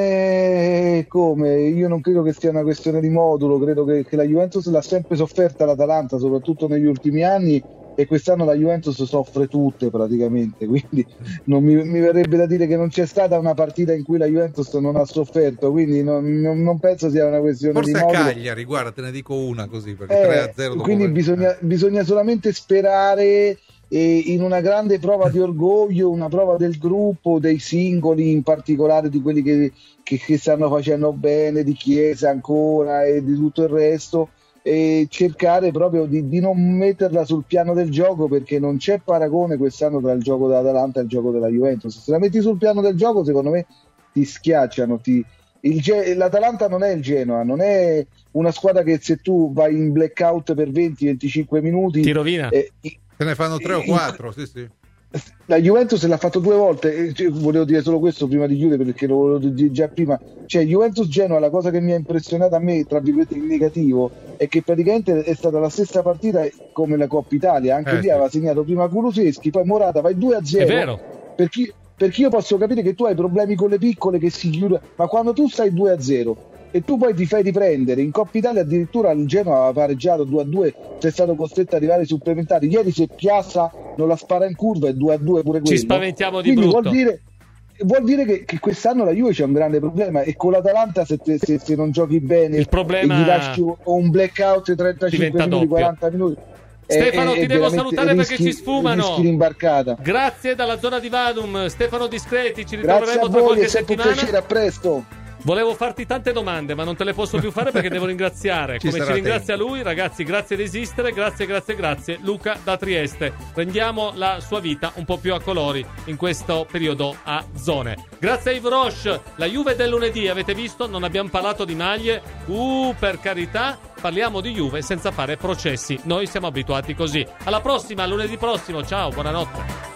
Speaker 12: antenne come? Io non credo che sia una questione di modulo, credo che, che la Juventus l'ha sempre sofferta l'Atalanta, soprattutto negli ultimi anni, e quest'anno la Juventus soffre tutte praticamente, quindi non mi, mi verrebbe da dire che non c'è stata una partita in cui la Juventus non ha sofferto, quindi non, non, non penso sia una questione
Speaker 3: forse
Speaker 12: di modulo.
Speaker 3: Forse a Cagliari, guarda, te ne dico una così, perché
Speaker 12: eh,
Speaker 3: tre a zero dopo
Speaker 12: quindi bisogna,
Speaker 3: eh.
Speaker 12: bisogna solamente sperare eh, in una grande prova di orgoglio, una prova del gruppo, dei singoli, in particolare di quelli che, che, che stanno facendo bene, di Chiesa ancora e di tutto il resto, e cercare proprio di, di non metterla sul piano del gioco, perché non c'è paragone quest'anno tra il gioco dell'Atalanta e il gioco della Juventus. Se la metti sul piano del gioco, secondo me ti schiacciano. Ti, il, L'Atalanta non è il Genoa, non è una squadra che se tu vai in blackout per venti venticinque minuti
Speaker 2: ti rovina.
Speaker 12: Eh,
Speaker 3: Se ne fanno tre o quattro, sì sì.
Speaker 12: La Juventus l'ha fatto due volte, cioè, volevo dire solo questo prima di chiudere, perché lo volevo dire già prima. Cioè, Juventus-Genoa, la cosa che mi ha impressionato a me, tra virgolette, in negativo, è che praticamente è stata la stessa partita come la Coppa Italia, anche
Speaker 3: eh,
Speaker 12: lì
Speaker 3: sì.
Speaker 12: aveva segnato prima Kulusevski, poi Morata, vai due a zero.
Speaker 2: È vero.
Speaker 12: Perché, perché io posso capire che tu hai problemi con le piccole che si chiudono, ma quando tu stai due a zero e tu poi ti fai riprendere, in Coppa Italia addirittura il Genoa aveva pareggiato due a due, sei stato costretto ad arrivare ai supplementari. Ieri se Piazza non la spara in curva è due a due pure quello.
Speaker 2: Ci spaventiamo di
Speaker 12: Quindi
Speaker 2: brutto.
Speaker 12: Vuol dire, vuol dire che, che quest'anno la Juve c'è un grande problema, e con l'Atalanta se, te, se, se non giochi bene
Speaker 2: il problema
Speaker 12: e gli lasci un blackout trentacinque minuti,
Speaker 2: doppio.
Speaker 12: quaranta minuti.
Speaker 2: Stefano,
Speaker 12: è,
Speaker 2: ti
Speaker 12: è
Speaker 2: devo salutare
Speaker 12: rischi,
Speaker 2: perché ci sfumano.
Speaker 12: Rischi l'imbarcata.
Speaker 2: Grazie dalla zona di Vadum, Stefano Discreti, ci
Speaker 12: Grazie
Speaker 2: ritroveremo
Speaker 12: a
Speaker 2: tra
Speaker 12: voi,
Speaker 2: qualche
Speaker 12: è sempre un
Speaker 2: settimana.
Speaker 12: piacere, a presto.
Speaker 2: Volevo farti tante domande, ma non te le posso più fare perché devo ringraziare.
Speaker 3: Ci
Speaker 2: Come ci
Speaker 3: sarà
Speaker 2: ringrazia
Speaker 3: tempo.
Speaker 2: lui, ragazzi, grazie di esistere, grazie, grazie, grazie. Luca da Trieste. Rendiamo la sua vita un po' più a colori in questo periodo a zone. Grazie a Yves Roche, la Juve del lunedì, avete visto? Non abbiamo parlato di maglie. Uh, per carità, parliamo di Juve senza fare processi. Noi siamo abituati così. Alla prossima, lunedì prossimo. Ciao, buonanotte.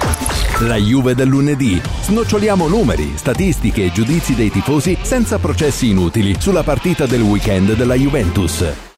Speaker 15: La Juve del lunedì. Snoccioliamo numeri, statistiche e giudizi dei tifosi senza processi inutili sulla partita del weekend della Juventus.